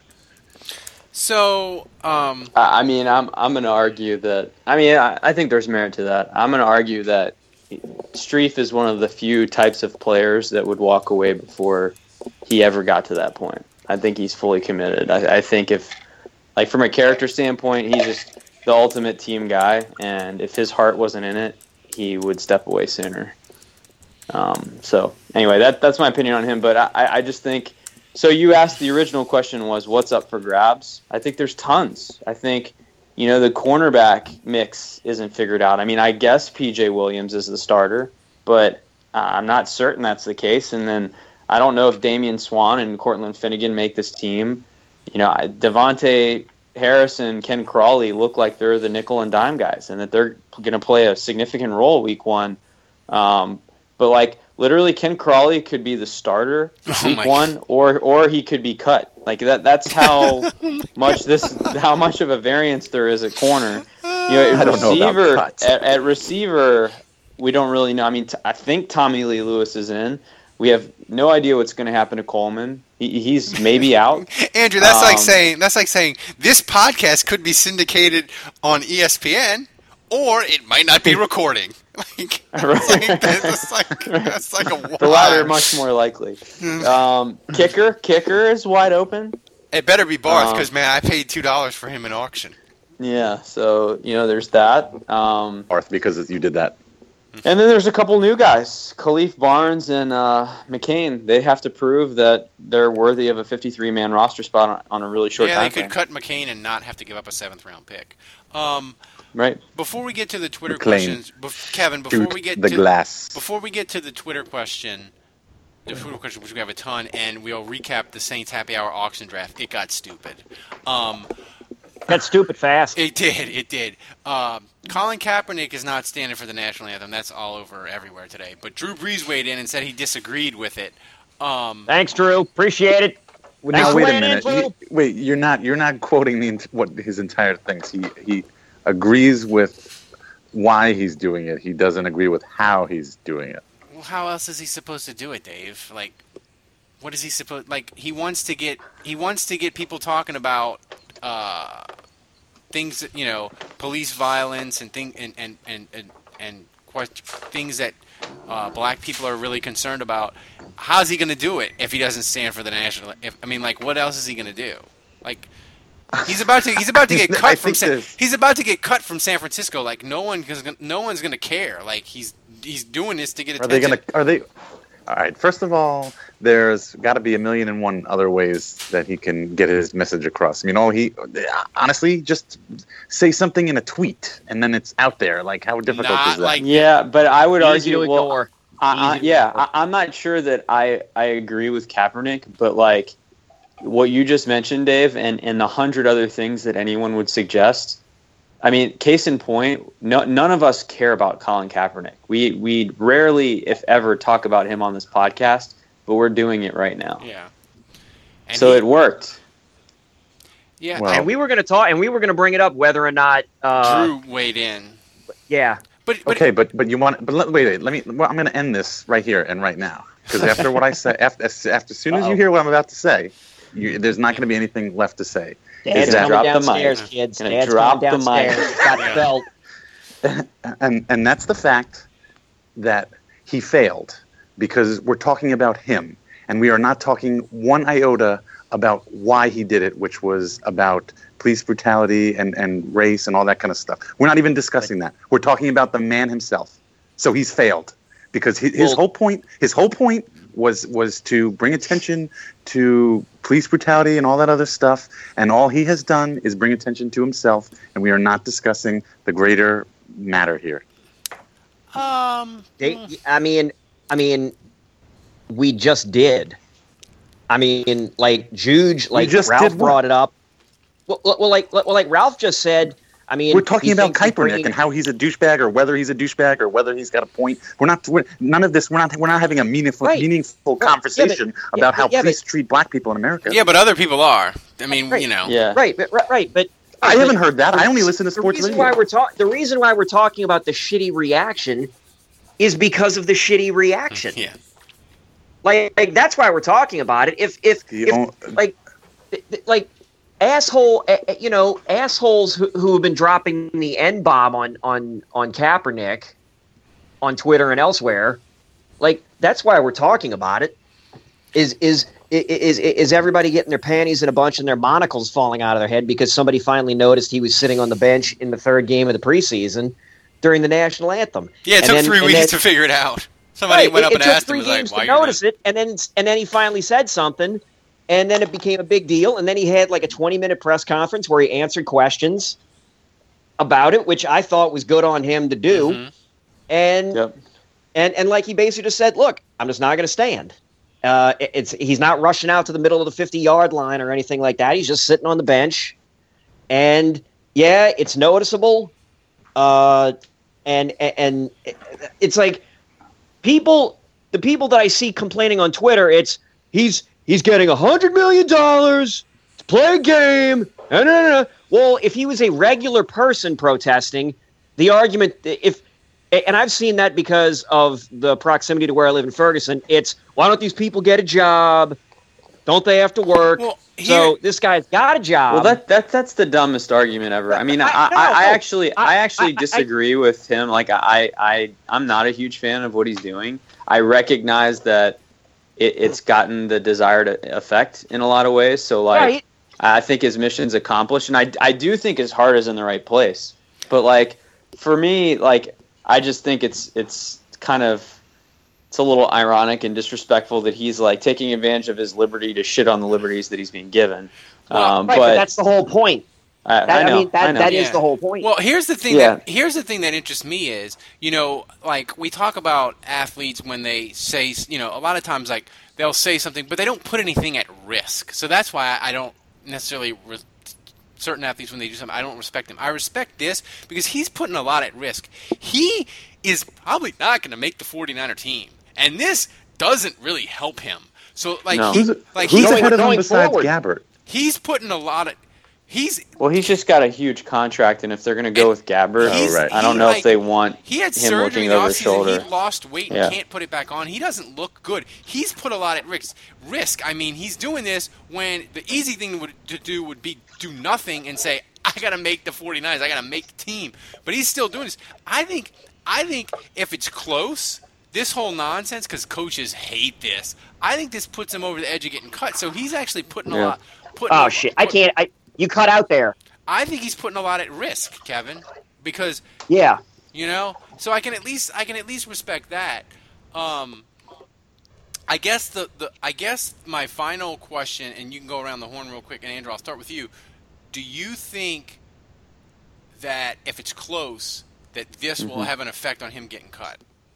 Speaker 4: So, um,
Speaker 5: I I mean, I'm I'm going to argue that. I mean, I, I think there's merit to that. I'm going to argue that Strief is one of the few types of players that would walk away before he ever got to that point. I think he's fully committed. I, I think if, like, from a character standpoint, he's just the ultimate team guy, and if his heart wasn't in it, he would step away sooner. Um, so anyway, that that's my opinion on him. But I, I just think. So you asked, the original question was, what's up for grabs? I think there's tons. I think, you know, the cornerback mix isn't figured out. I mean, I guess P J Williams is the starter, but uh, I'm not certain that's the case. And then I don't know if Damian Swan and Cortland Finnegan make this team. You know, I- Devontae Harris and Ken Crawley look like they're the nickel and dime guys, and that they're going to play a significant role week one. Um, but, like, literally, Ken Crawley could be the starter
Speaker 4: Oh
Speaker 5: week
Speaker 4: my
Speaker 5: one, or or he could be cut. Like that. That's how much this, how much of a variance there is at corner. You know, at
Speaker 6: I don't know about
Speaker 5: receiver,
Speaker 6: cuts.
Speaker 5: at, at receiver, we don't really know. I mean, t- I think Tommy Lee Lewis is in. We have no idea what's going to happen to Coleman. He, he's maybe out.
Speaker 4: Andrew, that's like
Speaker 5: Um,
Speaker 4: saying that's like saying this podcast could be syndicated on E S P N, or it might not be recording. Like, that's like, that's like, that's like a
Speaker 5: The latter,
Speaker 4: why.
Speaker 5: much more likely. Um, kicker, kicker is wide open.
Speaker 4: It better be Barth,
Speaker 5: Um,
Speaker 4: because man, I paid two dollars for him in auction.
Speaker 5: Yeah, so you know, there's that. Um,
Speaker 6: Arth, because you did that.
Speaker 5: And then there's a couple new guys, Khalif Barnes and uh, McCain. They have to prove that they're worthy of a fifty-three man roster spot on, on a really short
Speaker 4: yeah,
Speaker 5: time
Speaker 4: they could
Speaker 5: frame.
Speaker 4: cut McCain and not have to give up a seventh round pick. Um,
Speaker 5: Right.
Speaker 4: Before we get to the Twitter
Speaker 6: McLean.
Speaker 4: questions, bef- Kevin, before
Speaker 6: Shoot
Speaker 4: we get
Speaker 6: the
Speaker 4: to
Speaker 6: glass.
Speaker 4: before we get to the Twitter question, the Twitter question, which we have a ton, and we'll recap the Saints Happy Hour auction draft. It got stupid. Um,
Speaker 7: Got stupid fast.
Speaker 4: It did. It did. Um, Colin Kaepernick is not standing for the national anthem. That's all over everywhere today. But Drew Brees weighed in and said he disagreed with it. Um,
Speaker 7: Thanks, Drew. Appreciate it.
Speaker 6: Well,
Speaker 7: Thanks
Speaker 6: now
Speaker 7: for
Speaker 6: wait a
Speaker 7: weighing in,
Speaker 6: minute.
Speaker 7: Drew.
Speaker 6: You- wait, you're not you're not quoting the ent- what his entire things. He he agrees with why he's doing it. He doesn't agree with how he's doing it.
Speaker 4: well, how else is he supposed to do it, Dave? Like, what is he supposed? Like, he wants to get he wants to get people talking about uh, things that, you know, police violence and thing and and and and, and quest- things that uh, black people are really concerned about. How's he going to do it if he doesn't stand for the national? If, I mean, like, what else is he going to do? Like, he's about to he's about to get
Speaker 6: I
Speaker 4: cut from
Speaker 6: think
Speaker 4: San,
Speaker 6: this-
Speaker 4: he's about to get cut from San Francisco. Like, no one is gonna, no one's going to care. Like, he's he's doing this to get
Speaker 6: Are
Speaker 4: attention.
Speaker 6: they gonna? Are they? All right. First of all, there's got to be a million and one other ways that he can get his message across. You know, he honestly just say something in a tweet, and then it's out there. Like, how difficult
Speaker 4: Not
Speaker 6: is that?
Speaker 4: like-
Speaker 5: Yeah, but I would
Speaker 7: Easy
Speaker 5: argue.
Speaker 7: to
Speaker 5: Well,
Speaker 7: ignore.
Speaker 5: I, I,
Speaker 7: Easy to
Speaker 5: yeah,
Speaker 7: ignore.
Speaker 5: I, I'm not sure that I, I agree with Kaepernick, but like what you just mentioned, Dave, and, and the hundred other things that anyone would suggest. I mean, case in point, no, none of us care about Colin Kaepernick. We we rarely, if ever, talk about him on this podcast, but we're doing it right now.
Speaker 4: Yeah. And
Speaker 5: So
Speaker 4: he-
Speaker 5: it worked.
Speaker 4: Yeah.
Speaker 6: Well-
Speaker 7: And we were going to talk, and we were going to bring it up whether or not. Uh,
Speaker 4: Drew weighed in.
Speaker 7: Yeah.
Speaker 4: But, but
Speaker 6: Okay, but but you want? But let, wait, wait. Let me. Well, I'm going to end this right here and right now because after what I say, after as, after as soon as you
Speaker 5: Uh-oh.
Speaker 6: hear what I'm about to say, you, there's not going to be anything left to say.
Speaker 7: Dad's
Speaker 6: Is that-
Speaker 7: coming
Speaker 5: Drop the mic.
Speaker 7: downstairs, kids.
Speaker 5: Gonna
Speaker 7: Dad's
Speaker 5: drop
Speaker 7: coming
Speaker 5: the mic.
Speaker 7: downstairs. Got the belt.
Speaker 6: and and that's the fact that he failed because we're talking about him and we are not talking one iota about why he did it, which was about police brutality and, and race and all that kind of stuff. We're not even discussing that. We're talking about the man himself. So he's failed because his, his
Speaker 7: Well-
Speaker 6: whole point his whole point was was to bring attention to police brutality and all that other stuff, and all he has done is bring attention to himself, and we are not discussing the greater matter here.
Speaker 4: um,
Speaker 7: They, I mean, I mean, we just did. I mean, like Juge, like
Speaker 6: just
Speaker 7: Ralph
Speaker 6: did what?
Speaker 7: brought it up. Well, well, like, well, like Ralph just said. I mean,
Speaker 6: We're talking
Speaker 7: he
Speaker 6: about
Speaker 7: thinks he's
Speaker 6: Kaepernick
Speaker 7: bringing-
Speaker 6: and how he's a douchebag, or whether he's a douchebag, or whether he's got a point. We're not. We're, none of this. We're not. We're not having a meaningful,
Speaker 7: Right.
Speaker 6: meaningful
Speaker 7: Right. Yeah,
Speaker 6: conversation
Speaker 7: but-
Speaker 6: about
Speaker 7: yeah,
Speaker 6: how
Speaker 7: yeah, but-
Speaker 6: police treat black people in America.
Speaker 4: yeah, but other people are. I mean,
Speaker 7: Right.
Speaker 4: you know.
Speaker 5: Yeah.
Speaker 7: Right, but right, right, but
Speaker 6: I
Speaker 7: but-
Speaker 6: haven't heard that. I only listen to
Speaker 7: the
Speaker 6: sports
Speaker 7: reason
Speaker 6: radio.
Speaker 7: why we're talking the reason why we're talking about the shitty reaction is because of the shitty reaction.
Speaker 4: Yeah.
Speaker 7: Like, like that's why we're talking about it. If if,
Speaker 6: The
Speaker 7: if
Speaker 6: on-
Speaker 7: like th- th- like asshole, eh, eh, you know, assholes who, who have been dropping the N bomb on on on Kaepernick on Twitter and elsewhere, like that's why we're talking about it. Is is is is everybody getting their panties in a bunch and their monocles falling out of their head because somebody finally noticed he was sitting on the bench in the third game of the preseason during the national anthem?
Speaker 4: Yeah, it
Speaker 7: And
Speaker 4: took
Speaker 7: then-
Speaker 4: three
Speaker 7: and
Speaker 4: weeks
Speaker 7: then-
Speaker 4: to figure it out. Somebody
Speaker 7: Right,
Speaker 4: went
Speaker 7: it-
Speaker 4: up
Speaker 7: it
Speaker 4: and
Speaker 7: took
Speaker 4: asked him,
Speaker 7: three
Speaker 4: was like,
Speaker 7: games
Speaker 4: why
Speaker 7: to
Speaker 4: you're
Speaker 7: notice it, and then and then he finally said something, and then it became a big deal, and then he had like a twenty minute press conference where he answered questions about it, which I thought was good on him to do,
Speaker 4: Mhm.
Speaker 7: and
Speaker 5: Yep.
Speaker 7: and and like he basically just said, look, I'm just not going to stand. Uh, it- it's he's not rushing out to the middle of the fifty yard line or anything like that. He's just sitting on the bench, and yeah, it's noticeable. Uh, and and it's like people, the people that I see complaining on Twitter, it's he's he's getting a hundred million dollars to play a game. No, no, no, no. Well, if he was a regular person protesting, the argument if and I've seen that because of the proximity to where I live in Ferguson. It's why don't these people get a job? Don't they have to work?
Speaker 4: Well,
Speaker 7: so
Speaker 4: here-
Speaker 7: this guy's got a job.
Speaker 5: Well, that that that's the dumbest argument ever. I mean, I
Speaker 7: I-
Speaker 5: I,
Speaker 7: no,
Speaker 5: I
Speaker 7: no.
Speaker 5: actually I,
Speaker 7: I-
Speaker 5: actually
Speaker 7: I- I-
Speaker 5: disagree with him. Like I I I'm not a huge fan of what he's doing. I recognize that it, it's gotten the desired effect in a lot of ways. So like
Speaker 7: right.
Speaker 5: I think his mission's accomplished, and I I do think his heart is in the right place. But like for me, like I just think it's it's kind of it's a little ironic and disrespectful that he's like taking advantage of his liberty to shit on the liberties that he's being given. Um,
Speaker 7: right,
Speaker 5: but,
Speaker 7: but that's the whole point.
Speaker 5: I,
Speaker 7: That,
Speaker 5: I know.
Speaker 7: I mean, that,
Speaker 5: I know.
Speaker 7: that
Speaker 4: Yeah.
Speaker 7: is the whole point.
Speaker 4: Well, here's the thing.
Speaker 5: Yeah.
Speaker 4: That, here's the thing that interests me is, you know, like we talk about athletes when they say, you know, a lot of times like they'll say something, but they don't put anything at risk. So that's why I don't necessarily re- certain athletes when they do something, I don't respect them. I respect this because he's putting a lot at risk. He is probably not going to make the 49er team, and this doesn't really help him. So like,
Speaker 5: No.
Speaker 4: he,
Speaker 6: Who's,
Speaker 4: like
Speaker 6: who's
Speaker 4: he's
Speaker 6: ahead of him
Speaker 7: going
Speaker 6: besides
Speaker 7: forward.
Speaker 6: Gabbert?
Speaker 4: he's putting a lot of he's.
Speaker 5: Well, he's just got a huge contract, and if they're going to go with Gabbert,
Speaker 4: He's-
Speaker 6: Oh, right.
Speaker 5: I don't
Speaker 4: he,
Speaker 5: know
Speaker 4: like,
Speaker 5: if they want
Speaker 4: He had
Speaker 5: him
Speaker 4: surgery
Speaker 5: looking
Speaker 4: in the
Speaker 5: over his
Speaker 4: offseason.
Speaker 5: shoulder.
Speaker 4: He lost weight and
Speaker 5: Yeah.
Speaker 4: can't put it back on. He doesn't look good. He's put a lot at risk. Risk. I mean, he's doing this when the easy thing would, to do would be do nothing and say, I got to make the 49ers. I got to make the team. But he's still doing this. I think. I think if it's close, this whole nonsense, because coaches hate this, I think this puts him over the edge of getting cut. So he's actually putting a
Speaker 5: Yeah.
Speaker 4: lot. Putting
Speaker 7: oh
Speaker 4: a-
Speaker 7: shit! I
Speaker 4: put-
Speaker 7: can't. I you cut out there.
Speaker 4: I think he's putting a lot at risk, Kevin, because
Speaker 7: Yeah.
Speaker 4: you know, so I can at least I can at least respect that. Um, I guess the, the I guess my final question, and you can go around the horn real quick, and Andrew, I'll start with you. Do you think that if it's close, that this
Speaker 5: Mm-hmm.
Speaker 4: will have an effect on him getting cut?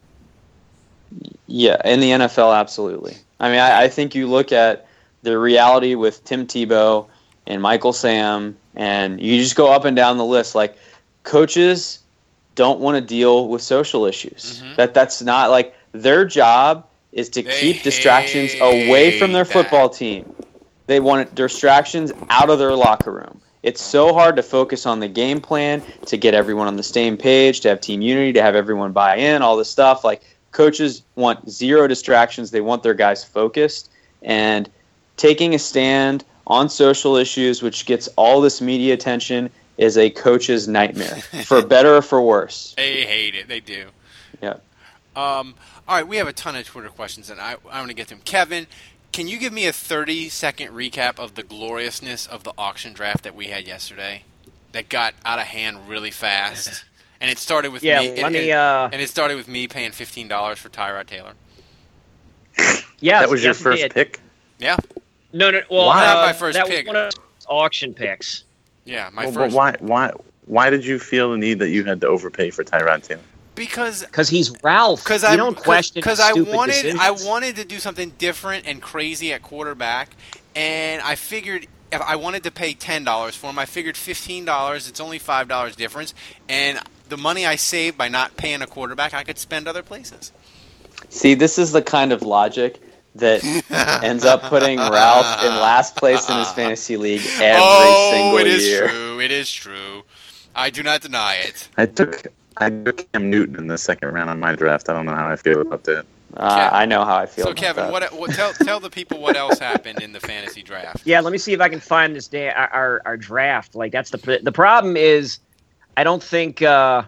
Speaker 5: Yeah, in the N F L, absolutely. I mean, I, I think you look at the reality with Tim Tebow and Michael Sam, and you just go up and down the list. Like, coaches don't want to deal with social issues.
Speaker 4: Mhm.
Speaker 5: That that's not like their job is to
Speaker 4: They
Speaker 5: keep distractions away from their
Speaker 4: hate that.
Speaker 5: football team. They want distractions out of their locker room. It's so hard to focus on the game plan, to get everyone on the same page, to have team unity, to have everyone buy in, all this stuff. Like, coaches want zero distractions. They want their guys focused. And taking a stand on social issues, which gets all this media attention, is a coach's nightmare, for better or for worse.
Speaker 4: They hate it. They do.
Speaker 5: Yeah.
Speaker 4: Um, all right, we have a ton of Twitter questions, and I I want to get them. Kevin, can you give me a thirty-second recap of the gloriousness of the auction draft that we had yesterday that got out of hand really fast? And it started with
Speaker 7: Yeah.
Speaker 4: me.
Speaker 7: Let
Speaker 4: and,
Speaker 7: me.
Speaker 4: and-
Speaker 7: Uh.
Speaker 4: and it started with me paying fifteen dollars for Tyrod Taylor.
Speaker 7: Yeah.
Speaker 6: That was your
Speaker 7: yes, it
Speaker 6: first
Speaker 7: did.
Speaker 6: pick?
Speaker 4: Yeah,
Speaker 7: No, no. Well,
Speaker 6: Why?
Speaker 7: uh,
Speaker 4: Not my first
Speaker 7: that
Speaker 4: pick.
Speaker 7: was one of those auction picks.
Speaker 4: yeah, my
Speaker 6: Well, but
Speaker 4: first.
Speaker 6: why, why, why did you feel the need that you had to overpay for Tyrod Taylor?
Speaker 4: Because
Speaker 7: Because he's Ralph.
Speaker 4: Because
Speaker 7: you
Speaker 4: I
Speaker 7: don't question
Speaker 4: because
Speaker 7: his
Speaker 4: I
Speaker 7: stupid
Speaker 4: wanted
Speaker 7: decisions.
Speaker 4: I wanted to do something different and crazy at quarterback, and I figured if I wanted to pay ten dollars for him, I figured fifteen dollars. It's only five dollars difference, and the money I saved by not paying a quarterback, I could spend other places.
Speaker 5: See, this is the kind of logic that ends up putting Ralph in last place in his fantasy league every
Speaker 4: oh,
Speaker 5: single
Speaker 4: it is
Speaker 5: year.
Speaker 4: true. It is true. I do not deny it.
Speaker 6: I took I took Cam Newton in the second round on my draft. I don't know how I feel about that.
Speaker 5: Uh, I know how I feel.
Speaker 4: So,
Speaker 5: about
Speaker 4: Kevin,
Speaker 5: that.
Speaker 4: what, what tell tell the people what else happened in the fantasy draft?
Speaker 7: Yeah, let me see if I can find this day our, our our draft. Like that's the the problem is, I don't think. Uh,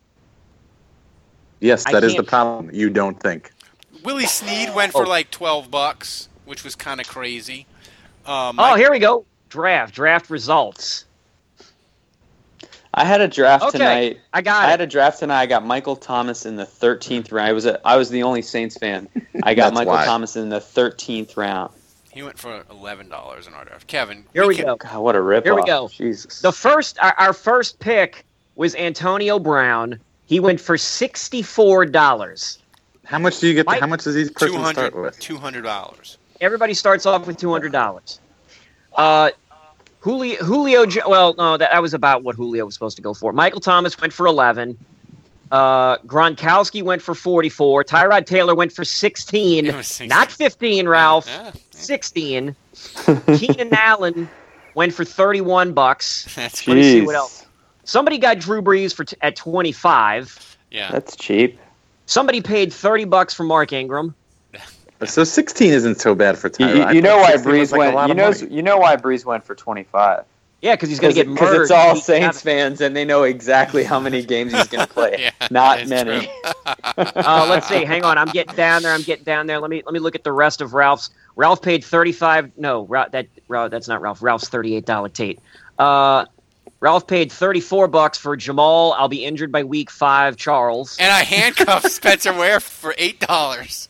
Speaker 6: Yes,
Speaker 7: I
Speaker 6: that is the
Speaker 7: can't-
Speaker 6: problem. You don't think.
Speaker 4: Willie Snead went for
Speaker 7: Oh.
Speaker 4: like twelve bucks, which was kind of crazy. Um,
Speaker 7: oh, here we go. Draft draft results.
Speaker 5: I had a draft
Speaker 7: Okay,
Speaker 5: tonight.
Speaker 7: I got
Speaker 5: I
Speaker 7: it.
Speaker 5: had a draft tonight. I got Michael Thomas in the thirteenth round. I was a, I was the only Saints fan. I got
Speaker 6: That's
Speaker 5: Michael
Speaker 6: why.
Speaker 5: Thomas in the thirteenth round.
Speaker 4: He went for eleven dollars in our draft. Kevin,
Speaker 7: Here we
Speaker 4: can-
Speaker 7: go.
Speaker 5: God, what a rip!
Speaker 7: Here we go.
Speaker 5: Jesus.
Speaker 7: The first, our, our first pick was Antonio Brown. He went for sixty-four dollars.
Speaker 6: How much do you get?
Speaker 7: Mike-
Speaker 6: how much does each person start with?
Speaker 4: two hundred dollars.
Speaker 7: Everybody starts off with two hundred dollars. Uh, Julio, Julio. Jo- Well, no, that, that was about what Julio was supposed to go for. Michael Thomas went for eleven. Uh, Gronkowski went for forty-four. Tyrod Taylor went for sixteen.
Speaker 4: It was sixteen.
Speaker 7: Not fifteen, Ralph.
Speaker 4: Yeah,
Speaker 7: sixteen. Keenan Allen went for thirty-one bucks.
Speaker 4: that's
Speaker 7: Let me see
Speaker 5: Jeez.
Speaker 7: what else. Somebody got Drew Brees for t- at twenty-five.
Speaker 4: yeah.
Speaker 5: That's cheap.
Speaker 7: Somebody paid thirty bucks for Mark Ingram.
Speaker 6: So sixteen isn't so bad for
Speaker 5: You,
Speaker 6: Tyrod.
Speaker 5: you,
Speaker 6: I
Speaker 5: you know
Speaker 6: thought
Speaker 5: why
Speaker 6: sixteen was
Speaker 5: Breeze
Speaker 6: like a
Speaker 5: went.
Speaker 6: lot
Speaker 5: You
Speaker 6: of
Speaker 5: know.
Speaker 6: money.
Speaker 5: You know why Breeze went for twenty-five.
Speaker 7: Yeah, because he's going to get
Speaker 5: Because
Speaker 7: murdered.
Speaker 5: it's all
Speaker 7: He-
Speaker 5: Saints fans, and they know exactly how many games he's going to play.
Speaker 4: Yeah,
Speaker 5: Not
Speaker 4: that's
Speaker 5: many.
Speaker 4: true.
Speaker 7: Uh, let's see. Hang on. I'm getting down there. I'm getting down there. Let me let me look at the rest of Ralph's. Ralph paid thirty-five. No, Ra- that Ra- that's not Ralph. Ralph's thirty-eight dollar Tate. Uh, Ralph paid thirty-four bucks for Jamal. I'll be injured by week five. Charles.
Speaker 4: And I handcuffed Spencer Ware for eight dollars.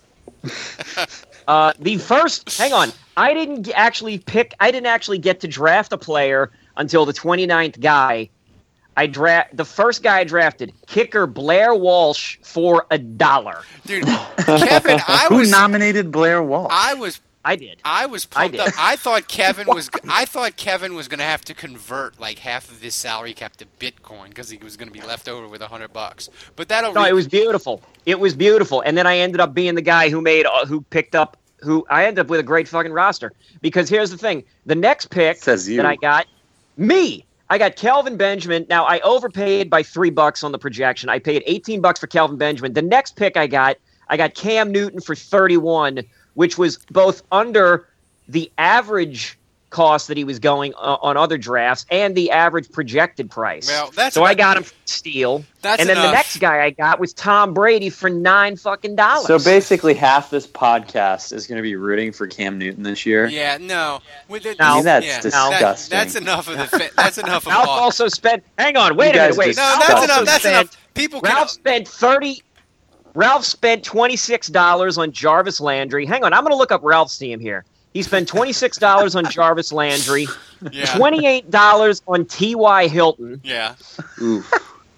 Speaker 7: uh, the first, hang on. I didn't actually pick. I didn't actually get to draft a player until the twenty-ninth guy. I draft the first guy I drafted, kicker Blair Walsh, for a dollar.
Speaker 4: Dude, Kevin, I
Speaker 6: Who
Speaker 4: was
Speaker 6: nominated Blair Walsh?
Speaker 4: I was
Speaker 7: I did.
Speaker 4: I was
Speaker 7: I
Speaker 4: pumped
Speaker 7: did.
Speaker 4: up. I thought Kevin was I thought Kevin was going to have to convert like half of his salary cap to Bitcoin because he was going to be left over with a hundred bucks. But that'll
Speaker 7: No,
Speaker 4: re-
Speaker 7: it was beautiful. It was beautiful. And then I ended up being the guy who made, uh, who picked up, who I ended up with a great fucking roster. Because here's the thing: the next pick
Speaker 6: Says you.
Speaker 7: that I got, me, I got Kelvin Benjamin. Now I overpaid by three bucks on the projection. I paid eighteen bucks for Kelvin Benjamin. The next pick I got, I got Cam Newton for thirty-one, which was both under the average cost that he was going uh, on other drafts and the average projected price.
Speaker 4: Well, that's
Speaker 7: so I
Speaker 4: what-
Speaker 7: got him for steal.
Speaker 4: That's
Speaker 7: and then
Speaker 4: enough.
Speaker 7: the next guy I got was Tom Brady for nine fucking dollars.
Speaker 5: So basically, half this podcast is going to be rooting for Cam Newton this year.
Speaker 4: Yeah, no. With the,
Speaker 7: No. I mean,
Speaker 5: that's
Speaker 4: yeah,
Speaker 5: disgusting.
Speaker 4: That, that's enough of the. Fa- that's enough of.
Speaker 7: Ralph
Speaker 4: all-
Speaker 7: also spent. Hang on, wait
Speaker 5: You
Speaker 7: a
Speaker 5: guys
Speaker 7: minute, wait.
Speaker 5: just-
Speaker 4: no,
Speaker 7: Ralph
Speaker 4: that's
Speaker 7: also
Speaker 4: enough. That's
Speaker 7: spent,
Speaker 4: enough. People can.
Speaker 7: Ralph spent thirty. Ralph spent twenty-six dollars on Jarvis Landry. Hang on, I'm going to look up Ralph's team here. He spent twenty-six dollars on Jarvis Landry,
Speaker 4: Yeah.
Speaker 7: twenty-eight dollars on T Y. Hilton.
Speaker 4: Yeah.
Speaker 5: Oof.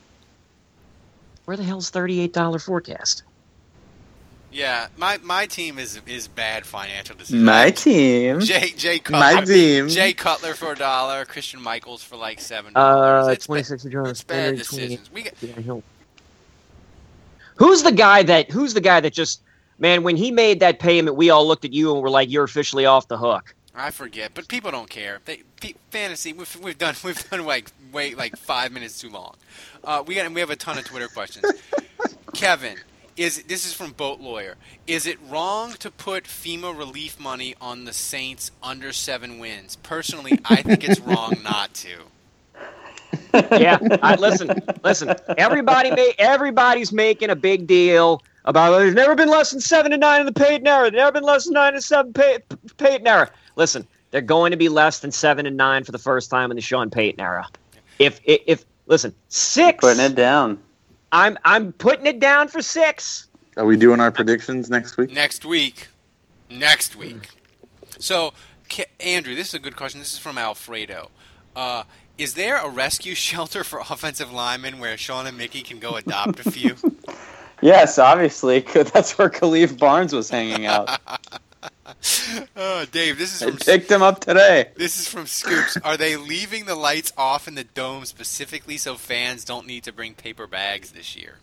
Speaker 7: Where the hell's thirty-eight dollars forecast?
Speaker 4: Yeah. My my team is is bad financial decisions.
Speaker 5: My team.
Speaker 4: Jay Jay Cutler.
Speaker 6: My team.
Speaker 4: Jay Cutler for a dollar. Christian Michaels for like seven dollars.
Speaker 7: Uh,
Speaker 4: It's ba-
Speaker 7: twenty-six for Jarvis
Speaker 4: It's bad
Speaker 7: Landry,
Speaker 4: decisions. We got,
Speaker 7: T Y. Hilton. Who's the guy that? Who's the guy that just? Man, when he made that payment, we all looked at you and were like, "You're officially off the hook."
Speaker 4: I forget, but people don't care. They pe- fantasy. We've, we've done we've done like wait like five minutes too long. Uh, we got we have a ton of Twitter questions. Kevin, is this is from Boat Lawyer? Is it wrong to put FEMA relief money on the Saints under seven wins? Personally, I think it's wrong not to.
Speaker 7: Yeah, I, listen, listen. Everybody, ma- everybody's making a big deal about. There's never been less than seven and nine in the Peyton era. There's never been less than nine and seven pay, Peyton era. Listen, they're going to be less than seven and nine for the first time in the Sean Payton era. If if, if listen, six.
Speaker 5: Putting it down.
Speaker 7: I'm I'm putting it down for six.
Speaker 6: Are we doing our predictions next week?
Speaker 4: Next week. Next week. So, K- Andrew, this is a good question. This is from Alfredo. Uh, is there a rescue shelter for offensive linemen where Sean and Mickey can go adopt a few?
Speaker 5: Yes, obviously. 'Cause that's where Khalif Barnes was hanging out.
Speaker 4: Oh, Dave, this is
Speaker 5: I
Speaker 4: from
Speaker 5: picked him up today.
Speaker 4: this is from Scoops. Are they leaving the lights off in the dome specifically so fans don't need to bring paper bags this year?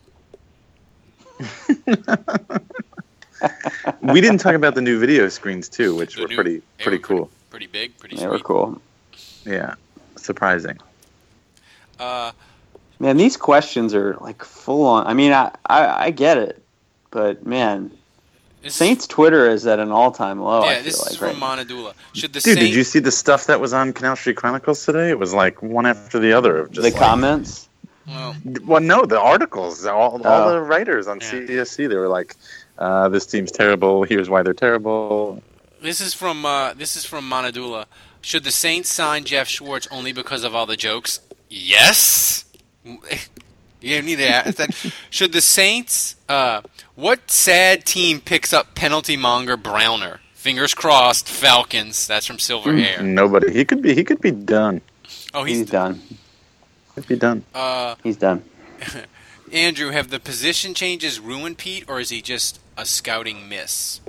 Speaker 6: We didn't talk about the new video screens too, which
Speaker 4: The
Speaker 6: were
Speaker 4: new-
Speaker 6: pretty
Speaker 4: they
Speaker 6: pretty
Speaker 4: were
Speaker 6: cool.
Speaker 4: Pretty big, pretty
Speaker 5: They were
Speaker 4: sweet.
Speaker 5: cool.
Speaker 6: Yeah, surprising.
Speaker 4: Uh,
Speaker 5: Man, these questions are like full on. I mean, I, I, I get it, but man,
Speaker 4: this
Speaker 5: Saints Twitter is at an all-time low.
Speaker 4: Is,
Speaker 5: I
Speaker 4: yeah,
Speaker 5: feel
Speaker 4: this
Speaker 5: like
Speaker 4: is from
Speaker 5: right now.
Speaker 4: Monadula. Should the
Speaker 6: Dude,
Speaker 4: Saints,
Speaker 6: did you see the stuff that was on Canal Street Chronicles today? It was like one after the other of just
Speaker 5: The
Speaker 6: like,
Speaker 5: comments.
Speaker 4: well,
Speaker 6: Well, no, the articles, all, all
Speaker 5: Oh.
Speaker 6: the writers on
Speaker 4: Yeah.
Speaker 6: C S C, they were like, uh, "This team's terrible. Here's why they're terrible."
Speaker 4: This is from uh, this is from Monadula. Should the Saints sign Jeff Schwartz only because of all the jokes? Yes. You don't need to ask that. Should the Saints? Uh, what sad team picks up penalty monger Browner? Fingers crossed. Falcons. That's from Silver Hair.
Speaker 6: Nobody. He could be. He could be done.
Speaker 4: Oh,
Speaker 5: He's,
Speaker 4: he's,
Speaker 5: done.
Speaker 6: He'd be done.
Speaker 4: uh,
Speaker 5: He's done.
Speaker 4: Andrew. Have the position changes ruined Pete, or is he just a scouting miss?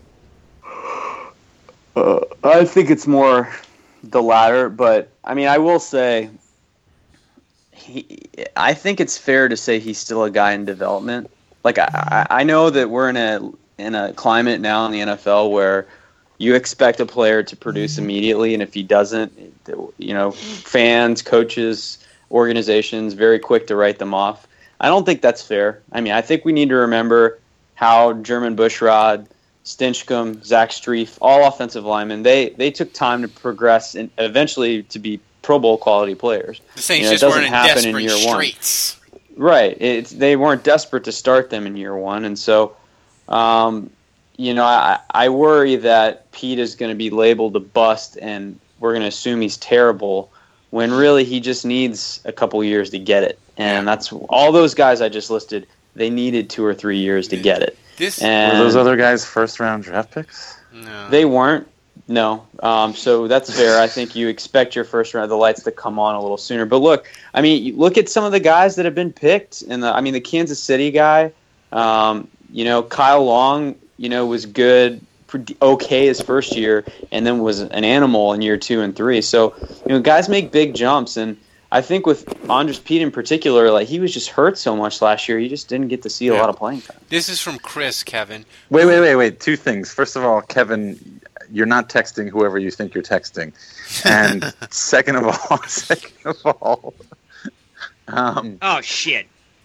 Speaker 5: Uh, I think it's more the latter, but I mean, I will say, he. I think it's fair to say he's still a guy in development. Like I, I I know that we're in a in a climate now in the N F L where you expect a player to produce immediately, and if he doesn't, you know, fans, coaches, organizations, very quick to write them off. I don't think that's fair. I mean, I think we need to remember how German Bushrod, Stinchcomb, Zach Streif, all offensive linemen, they, they took time to progress and eventually to be Pro Bowl quality players.
Speaker 4: The Saints
Speaker 5: You know, it
Speaker 4: just weren't
Speaker 5: doesn't
Speaker 4: in
Speaker 5: happen in
Speaker 4: desperate
Speaker 5: year one.
Speaker 4: straits.
Speaker 5: Right. It's, they weren't desperate to start them in year one. And so, um, you know, I, I worry that Pete is going to be labeled a bust and we're going to assume he's terrible when really he just needs a couple years to get it. And that's all those guys I just listed. They needed two or three years to get it.
Speaker 4: This
Speaker 5: and
Speaker 6: Were those other guys first round draft picks?
Speaker 4: no.
Speaker 5: They weren't. No. Um, so that's fair. I think you expect your first round, the lights to come on a little sooner. But look, I mean, you look at some of the guys that have been picked. And the, I mean, the Kansas City guy, um, you know, Kyle Long, you know, was good, pretty okay his first year, and then was an animal in year two and three. So, you know, guys make big jumps. And I think with Andres Pete in particular, like he was just hurt so much last year, he just didn't get to see a
Speaker 4: Yeah.
Speaker 5: lot of playing time.
Speaker 4: This is from Chris, Kevin.
Speaker 6: Wait, wait, wait, wait. Two things. First of all, Kevin, you're not texting whoever you think you're texting. And second of all, second of all, um,
Speaker 7: Oh shit!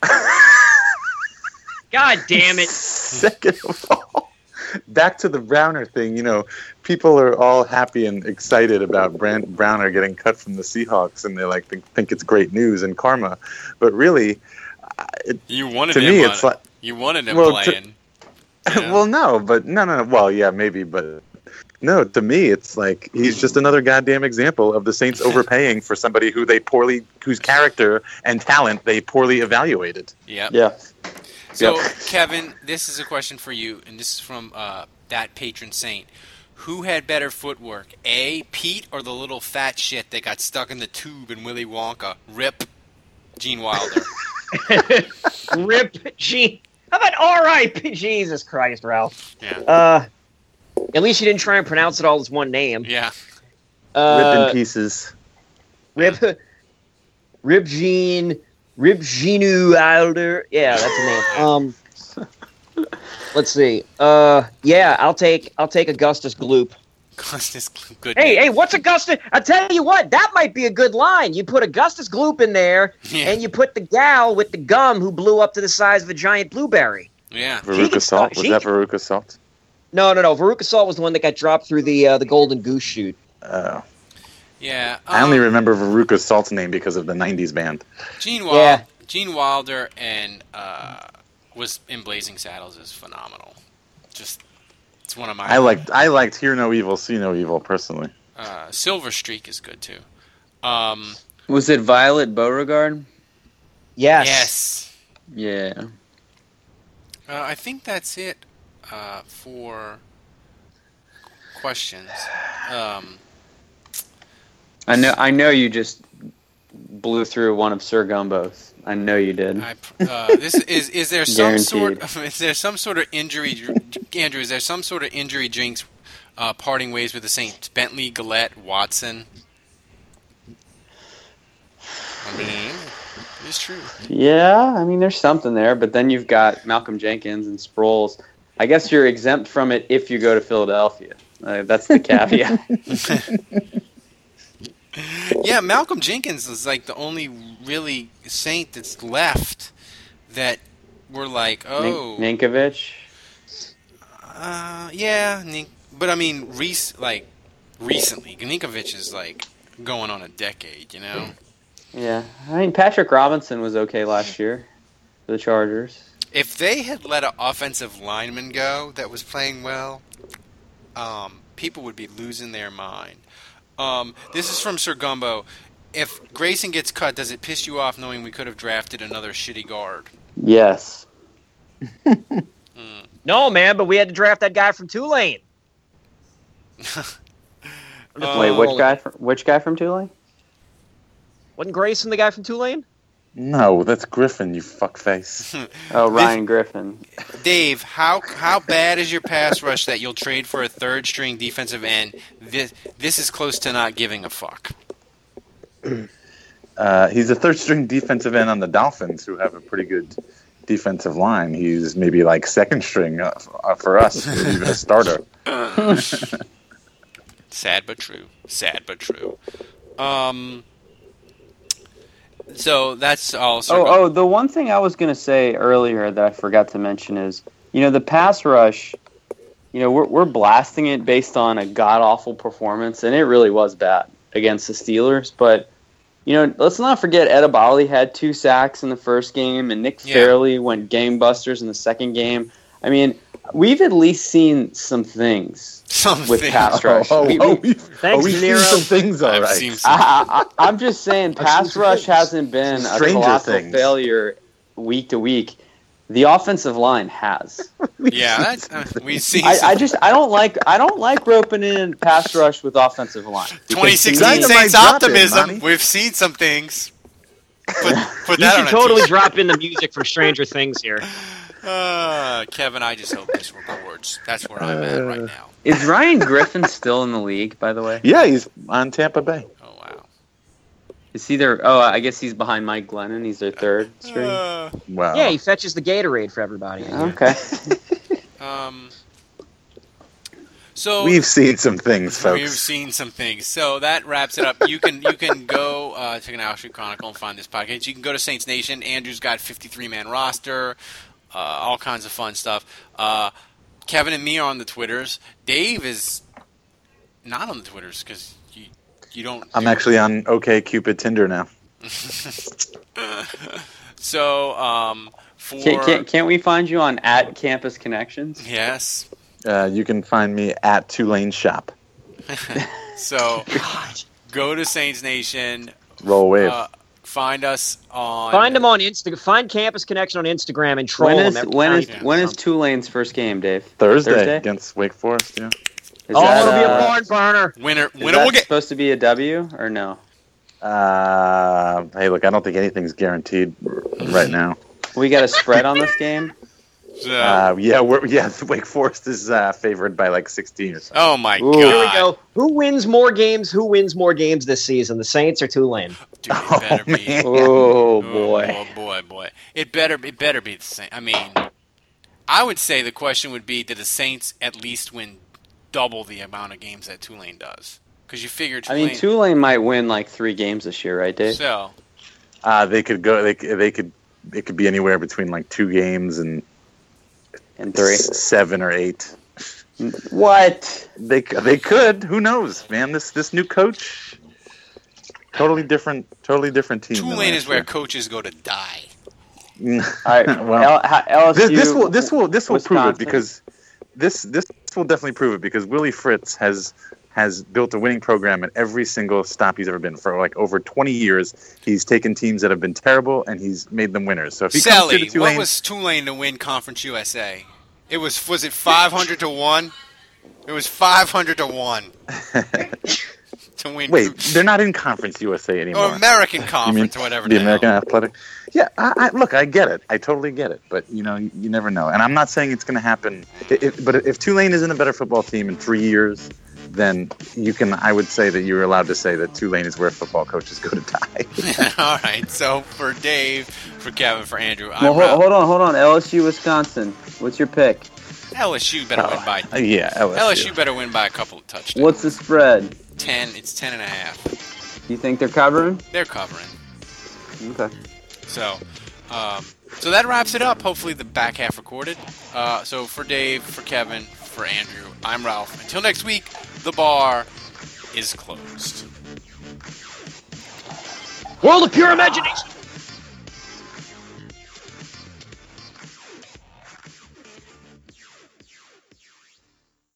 Speaker 7: God damn it!
Speaker 6: second of all, back to the Browner thing. You know, people are all happy and excited about Brand- Browner getting cut from the Seahawks, and they like think, think it's great news and karma. But really, uh, it,
Speaker 4: You wanted
Speaker 6: to
Speaker 4: him
Speaker 6: me,
Speaker 4: on
Speaker 6: it's
Speaker 4: it.
Speaker 6: like,
Speaker 4: You wanted him
Speaker 6: Well, to-
Speaker 4: playing. Yeah.
Speaker 6: well, no, but no, no, no. Well, yeah, maybe, but no. To me, it's like he's just another goddamn example of the Saints overpaying for somebody who they poorly, whose character and talent they poorly evaluated.
Speaker 4: Yep.
Speaker 5: Yeah.
Speaker 4: So,
Speaker 5: Yep.
Speaker 4: Kevin, this is a question for you, and this is from uh, that patron saint. Who had better footwork, A, Pete, or the little fat shit that got stuck in the tube in Willy Wonka? Rip, Gene Wilder.
Speaker 7: Rip Gene. How about R I P? Jesus Christ, Ralph.
Speaker 4: Yeah.
Speaker 7: Uh, at least you didn't try and pronounce it all as one name.
Speaker 4: Yeah.
Speaker 7: Uh,
Speaker 6: Rip in pieces.
Speaker 7: Rip, Rip Gene, Rip Genu Wilder. Yeah, that's the name. Um, let's see. Uh, yeah, I'll take I'll take Augustus Gloop.
Speaker 4: Augustus good.
Speaker 7: Hey,
Speaker 4: name.
Speaker 7: hey, what's Augustus? I tell you what, that might be a good line. You put Augustus Gloop in there,
Speaker 4: Yeah.
Speaker 7: and you put the gal with the gum who blew up to the size of a giant blueberry.
Speaker 4: Yeah.
Speaker 7: She
Speaker 6: Veruca
Speaker 7: can
Speaker 6: Salt.
Speaker 7: stop-
Speaker 6: Was
Speaker 7: she
Speaker 6: that
Speaker 7: can-
Speaker 6: Veruca Salt?
Speaker 7: No, no, no. Veruca Salt was the one that got dropped through the uh, the Golden Goose chute.
Speaker 6: Uh,
Speaker 4: Yeah.
Speaker 6: I only
Speaker 4: um,
Speaker 6: remember Veruca Salt's name because of the nineties band.
Speaker 4: Gene Wilder,
Speaker 7: Yeah.
Speaker 4: Gene Wilder, and uh, was in Blazing Saddles is phenomenal. Just, it's one of my.
Speaker 6: I liked I liked Hear No Evil, See No Evil personally.
Speaker 4: Uh, Silver Streak is good too. Um,
Speaker 5: Was it Violet Beauregard?
Speaker 7: Yes.
Speaker 4: yes.
Speaker 5: Yeah.
Speaker 4: Uh, I think that's it uh, for questions. Um,
Speaker 5: I know. I know you just blew through one of Sir Gumbo's. I know you did.
Speaker 4: I, uh, this is is there some sort
Speaker 5: Guaranteed.
Speaker 4: of, is there some sort of injury, Andrew? Is there some sort of injury jinx uh, parting ways with the Saints? Bentley, Gillette, Watson. I mean, it's true.
Speaker 5: Yeah, I mean, there's something there, but then you've got Malcolm Jenkins and Sproles. I guess you're exempt from it if you go to Philadelphia. Uh, that's the caveat.
Speaker 4: Yeah, Malcolm Jenkins is like the only really Saint that's left that we're like, oh,
Speaker 5: Nink- Ninkovich.
Speaker 4: uh, yeah, Nink, but I mean, rec- like recently, Ninkovich is like going on a decade, you know.
Speaker 5: Yeah, I mean, Patrick Robinson was okay last year for the Chargers.
Speaker 4: If they had let an offensive lineman go that was playing well, um, people would be losing their mind. Um, this is from Sir Gumbo. If Grayson gets cut, does it piss you off knowing we could have drafted another shitty guard?
Speaker 5: Yes.
Speaker 7: No, man, but we had to draft that guy from Tulane.
Speaker 4: Uh,
Speaker 5: Wait, which
Speaker 7: Oh.
Speaker 5: guy? From, which guy from Tulane?
Speaker 7: Wasn't Grayson the guy from Tulane?
Speaker 6: No, that's Griffin, you fuckface.
Speaker 5: Oh, Ryan Griffin.
Speaker 4: Dave, how how bad is your pass rush that you'll trade for a third string defensive end? This this is close to not giving a fuck.
Speaker 6: Uh, he's a third string defensive end on the Dolphins, who have a pretty good defensive line. He's maybe like second string uh, f- uh, for us, or even a starter.
Speaker 4: Sad but true. Sad but true. Um. So that's all. Sir
Speaker 5: Oh,
Speaker 4: Gum-
Speaker 5: oh, the one thing I was going to say earlier that I forgot to mention is, you know, the pass rush, you know, we're we're blasting it based on a god-awful performance, and it really was bad against the Steelers. But, you know, let's not forget Ed Abali had two sacks in the first game, and Nick
Speaker 4: Yeah.
Speaker 5: Fairley went game busters in the second game. I mean, we've at least seen some things
Speaker 4: Some
Speaker 5: with
Speaker 4: things.
Speaker 5: pass rush.
Speaker 6: Oh,
Speaker 5: We-
Speaker 6: oh,
Speaker 5: we-
Speaker 6: we,
Speaker 7: Thanks,
Speaker 6: oh, we've
Speaker 7: Nero.
Speaker 6: seen some things, all
Speaker 4: I've
Speaker 6: right.
Speaker 4: seen some-
Speaker 5: I, I, I'm just saying, pass
Speaker 6: some
Speaker 5: rush
Speaker 6: things.
Speaker 5: hasn't been a
Speaker 6: Stranger
Speaker 5: colossal
Speaker 6: things.
Speaker 5: failure week to week. The offensive line has.
Speaker 4: Yeah, that's, uh, we've seen
Speaker 5: I,
Speaker 4: some-
Speaker 5: I just I don't like I don't like roping in pass rush with offensive line. Because
Speaker 4: twenty
Speaker 5: to
Speaker 4: sixteen
Speaker 5: me-
Speaker 6: Dynamite
Speaker 4: Saints
Speaker 6: drop in,
Speaker 4: optimism.
Speaker 6: Monty.
Speaker 4: We've seen some things. Put, put
Speaker 7: You
Speaker 4: that
Speaker 7: should
Speaker 4: on
Speaker 7: totally
Speaker 4: a t-shirt.
Speaker 7: drop in the music from Stranger Things here.
Speaker 4: Uh, Kevin, I just hope this records. That's where I'm at right now.
Speaker 5: Is Ryan Griffin still in the league, by the way?
Speaker 6: Yeah, he's on Tampa Bay.
Speaker 4: Oh wow.
Speaker 5: Is he their oh I guess he's behind Mike Glennon, he's their third string.
Speaker 4: Uh,
Speaker 6: Wow.
Speaker 7: Yeah, he fetches the Gatorade for everybody.
Speaker 5: Okay.
Speaker 4: um. So
Speaker 6: We've seen some things, folks.
Speaker 4: We've seen some things. So that wraps it up. You can you can go uh, to Canal Street Chronicle and find this podcast. You can go to Saints Nation. Andrew's got fifty-three man roster, uh, all kinds of fun stuff. Uh, Kevin and me are on the Twitters. Dave is not on the Twitters because you you don't.
Speaker 6: I'm
Speaker 4: do-
Speaker 6: actually on OkCupid Tinder now.
Speaker 4: So um, for
Speaker 5: Can't, can't, can't we find you on at Campus Connections?
Speaker 4: yes.
Speaker 6: Uh, you can find me at Tulane Shop.
Speaker 4: So go to Saints Nation.
Speaker 6: Roll wave.
Speaker 4: Uh, find us on.
Speaker 7: Find him on Insta. Find Campus Connection on Instagram and troll
Speaker 5: When
Speaker 7: him.
Speaker 5: is
Speaker 7: every
Speaker 5: when
Speaker 7: time
Speaker 5: is
Speaker 7: he
Speaker 4: Yeah.
Speaker 5: when
Speaker 7: comes
Speaker 5: is Tulane's first game, Dave?
Speaker 6: Thursday,
Speaker 5: Thursday?
Speaker 6: against Wake Forest. Yeah.
Speaker 5: Is
Speaker 7: Oh,
Speaker 5: that,
Speaker 7: it'll be a
Speaker 5: uh,
Speaker 7: barn burner.
Speaker 4: Winner.
Speaker 5: is
Speaker 4: Winner
Speaker 5: that
Speaker 4: will get.
Speaker 5: supposed to be a W or no?
Speaker 6: Uh, hey, look, I don't think anything's guaranteed r- right now.
Speaker 5: We got a spread on this game.
Speaker 4: So,
Speaker 6: Uh, yeah, we're, yeah, Wake Forest is uh, favored by like sixteen or something.
Speaker 4: oh my
Speaker 5: Ooh.
Speaker 4: god!
Speaker 7: Here we go. Who wins more games? Who wins more games this season? The Saints or Tulane?
Speaker 4: Dude, it better
Speaker 6: Oh,
Speaker 4: be.
Speaker 6: man.
Speaker 5: Oh
Speaker 4: Oh
Speaker 5: boy.
Speaker 4: boy, boy! It better, it better be the same. I mean, I would say the question would be: did the Saints at least win double the amount of games that Tulane does? Because you figure
Speaker 5: I
Speaker 4: Tulane.
Speaker 5: mean, Tulane might win like three games this year, right, Dave?
Speaker 4: So
Speaker 6: Uh, they could go. They c- they could. It could be anywhere between like two games and
Speaker 5: And three.
Speaker 6: s- seven or eight.
Speaker 5: What?
Speaker 6: They c- they could. Who knows, man? This this new coach, totally different. Totally different team. than
Speaker 4: Tulane
Speaker 6: last
Speaker 4: is where
Speaker 6: year.
Speaker 4: coaches go to die.
Speaker 5: All right.
Speaker 6: Well,
Speaker 5: L- ha- L S U,
Speaker 6: this, this will this will this will prove it
Speaker 5: Wisconsin.
Speaker 6: because this this will definitely prove it because Willie Fritz has has built a winning program at every single stop he's ever been for like over twenty years. He's taken teams that have been terrible and he's made them winners. So if he comes
Speaker 4: Sally,
Speaker 6: to the
Speaker 4: what
Speaker 6: Tulane,
Speaker 4: was Tulane to win Conference U S A? It was was it five hundred to one? It was five hundred to one to win.
Speaker 6: wait, they're not in Conference U S A anymore.
Speaker 4: or American
Speaker 6: You mean
Speaker 4: Conference or whatever.
Speaker 6: the
Speaker 4: the
Speaker 6: American
Speaker 4: hell.
Speaker 6: Athletic. Yeah, I, I, look, I get it. I totally get it. But you know, you, you never know. And I'm not saying it's going to happen. It, it, but if Tulane isn't a better football team in three years, then you can. I would say that you're allowed to say that Tulane is where football coaches go to die.
Speaker 4: All right. So for Dave, for Kevin, for Andrew, I'm
Speaker 5: Well,
Speaker 4: Ralph.
Speaker 5: hold, hold on, hold on. L S U, Wisconsin. What's your pick?
Speaker 4: L S U better win by
Speaker 6: Uh, yeah, L S U.
Speaker 4: L S U better win by a couple of touchdowns.
Speaker 5: What's the spread?
Speaker 4: ten? It's ten and a half.
Speaker 5: You think they're covering?
Speaker 4: They're covering.
Speaker 5: Okay.
Speaker 4: So, um, so that wraps it up. Hopefully, the back half recorded. Uh, so for Dave, for Kevin, for Andrew, I'm Ralph. Until next week, the bar is closed.
Speaker 7: World of pure imagination.